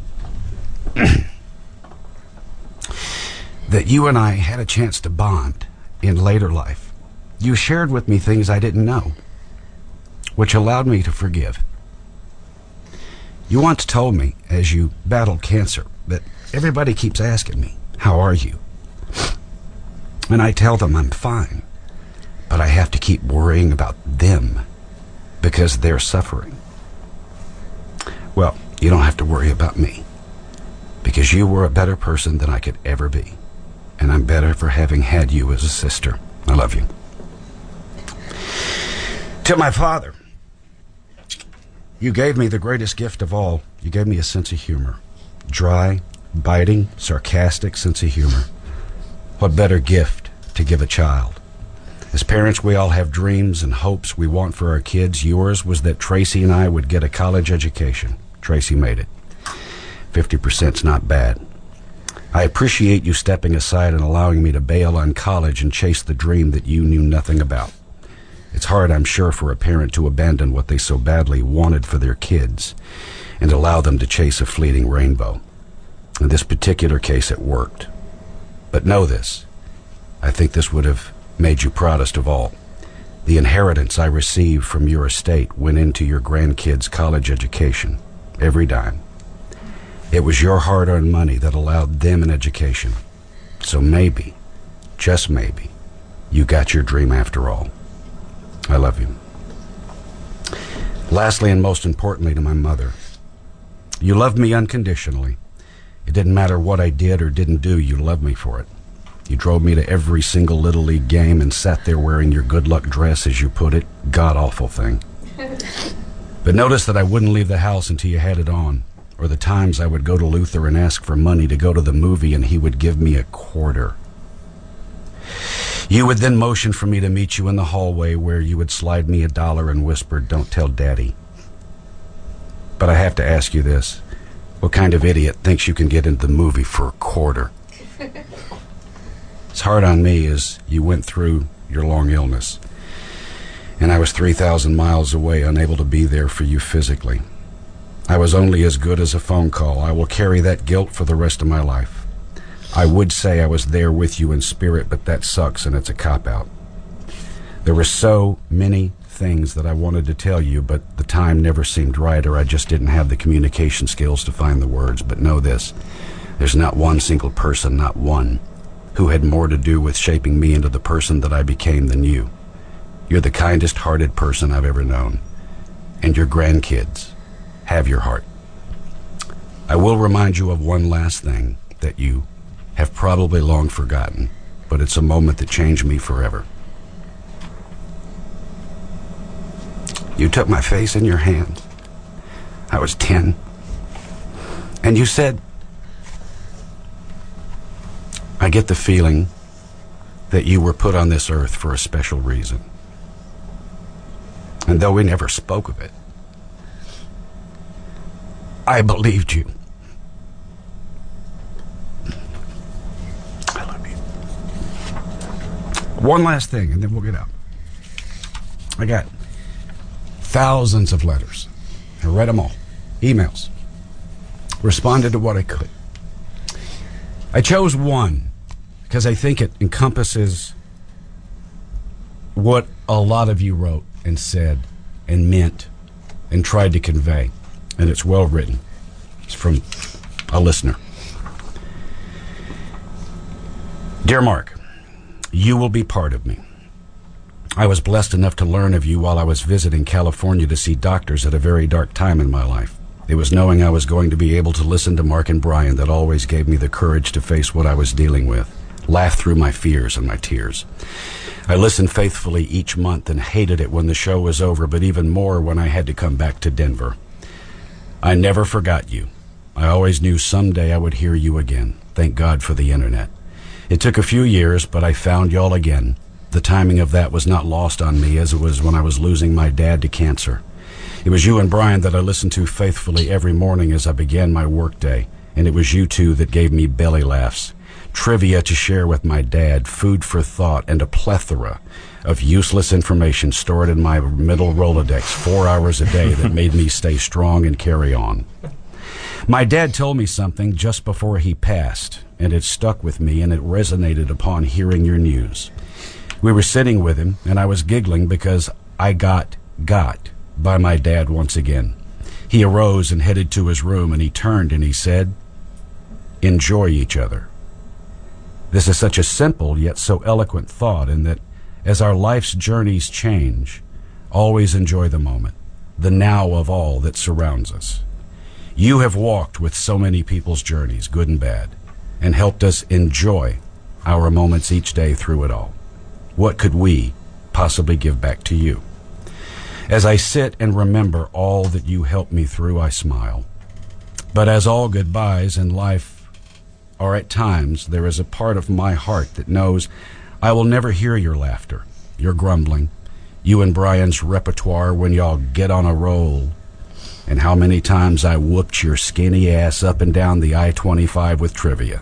that you and I had a chance to bond in later life. You shared with me things I didn't know, which allowed me to forgive. You once told me, as you battled cancer, that everybody keeps asking me, "How are you?" And I tell them I'm fine, but I have to keep worrying about them because they're suffering. Well, you don't have to worry about me, because you were a better person than I could ever be, and I'm better for having had you as a sister. I love you. To my father, you gave me the greatest gift of all. You gave me a sense of humor. Dry, biting, sarcastic sense of humor. What better gift to give a child? As parents, we all have dreams and hopes we want for our kids. Yours was that Tracy and I would get a college education. Tracy made it. 50%'s not bad. I appreciate you stepping aside and allowing me to bail on college and chase the dream that you knew nothing about. It's hard, I'm sure, for a parent to abandon what they so badly wanted for their kids and allow them to chase a fleeting rainbow. In this particular case, it worked. But know this, I think this would have made you proudest of all. The inheritance I received from your estate went into your grandkids' college education, every dime. It was your hard-earned money that allowed them an education. So maybe, just maybe, you got your dream after all. I love you. Lastly, and most importantly, to my mother. You loved me unconditionally. It didn't matter what I did or didn't do, you loved me for it. You drove me to every single Little League game and sat there wearing your good luck dress, as you put it. God-awful thing. But notice that I wouldn't leave the house until you had it on, or the times I would go to Luther and ask for money to go to the movie and he would give me a quarter. You would then motion for me to meet you in the hallway, where you would slide me $1 and whisper, "Don't tell Daddy." But I have to ask you this. What kind of idiot thinks you can get into the movie for a quarter? It's hard on me as you went through your long illness, and I was 3,000 miles away, unable to be there for you physically. I was only as good as a phone call. I will carry that guilt for the rest of my life. I would say I was there with you in spirit, but that sucks and it's a cop-out. There were so many things that I wanted to tell you, but the time never seemed right, or I just didn't have the communication skills to find the words. But know this, there's not one single person, not one, who had more to do with shaping me into the person that I became than you. You're the kindest-hearted person I've ever known, and your grandkids have your heart. I will remind you of one last thing that you have probably long forgotten, but it's a moment that changed me forever. You took my face in your hands. I was 10. And you said, I get the feeling that you were put on this earth for a special reason. And though we never spoke of it, I believed you. I love you. One last thing, and then we'll get out. I got thousands of letters. I read them all. Emails. Responded to what I could. I chose one because I think it encompasses what a lot of you wrote and said and meant and tried to convey. And it's well written. It's from a listener. Dear Mark, you will be part of me. I was blessed enough to learn of you while I was visiting California to see doctors at a very dark time in my life. It was knowing I was going to be able to listen to Mark and Brian that always gave me the courage to face what I was dealing with, laugh through my fears and my tears. I listened faithfully each month and hated it when the show was over, but even more when I had to come back to Denver. I never forgot you. I always knew someday I would hear you again. Thank God for the internet. It took a few years, but I found y'all again. The timing of that was not lost on me, as it was when I was losing my dad to cancer. It was you and Brian that I listened to faithfully every morning as I began my workday, and it was you two that gave me belly laughs, trivia to share with my dad, food for thought, and a plethora of useless information stored in my middle Rolodex 4 hours a day that made me stay strong and carry on. My dad told me something just before he passed, and it stuck with me, and it resonated upon hearing your news. We were sitting with him, and I was giggling because I got by my dad once again. He arose and headed to his room, and he turned and he said, "Enjoy each other." This is such a simple yet so eloquent thought, in that as our life's journeys change, always enjoy the moment, the now of all that surrounds us. You have walked with so many people's journeys, good and bad, and helped us enjoy our moments each day through it all. What could we possibly give back to you? As I sit and remember all that you helped me through, I smile. But as all goodbyes in life are at times, there is a part of my heart that knows I will never hear your laughter, your grumbling, you and Brian's repertoire when y'all get on a roll, and how many times I whooped your skinny ass up and down the I-25 with trivia.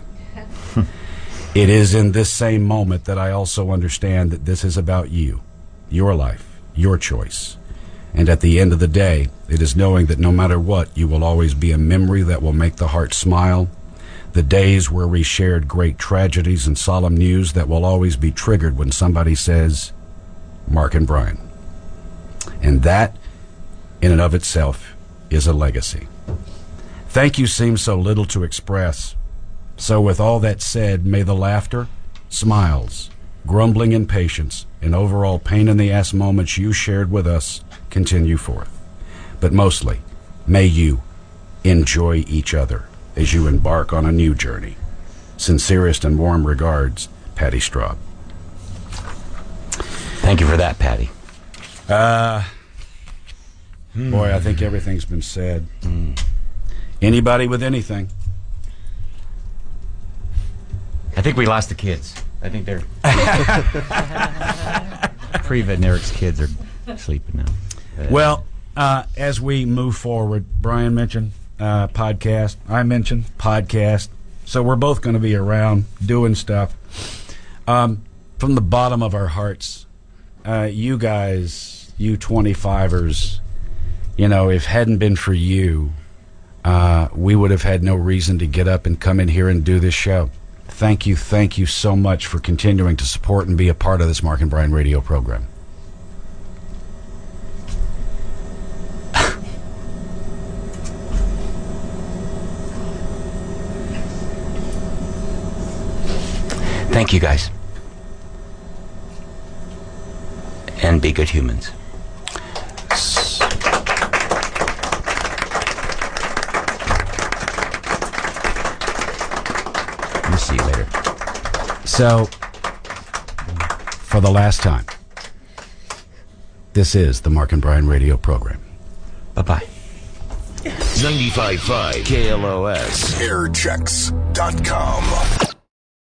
It is in this same moment that I also understand that this is about you, your life, your choice. And at the end of the day, it is knowing that no matter what, you will always be a memory that will make the heart smile. The days where we shared great tragedies and solemn news that will always be triggered when somebody says, Mark and Brian. And that, in and of itself, is a legacy. Thank you seems so little to express. So with all that said, may the laughter, smiles, grumbling and patience, and overall pain-in-the-ass moments you shared with us continue forth. But mostly, may you enjoy each other as you embark on a new journey. Sincerest and warm regards, Patty Straub.
Thank you for that, Patty.
Boy, I think everything's been said. Anybody with anything?
I think we lost the kids. I think they're... Priva and Eric's kids are sleeping now.
Well, as we move forward, Brian mentioned podcast. I mentioned podcast. So we're both going to be around doing stuff. From the bottom of our hearts, you guys, you 25ers, you know, if it hadn't been for you, we would have had no reason to get up and come in here and do this show. Thank you so much for continuing to support and be a part of this Mark and Brian radio program.
Thank you, guys. And be good humans. We'll see you later.
So, for the last time, This is the Mark and Brian radio program.
Bye-bye.
95.5 KLOS.
Airchecks.com.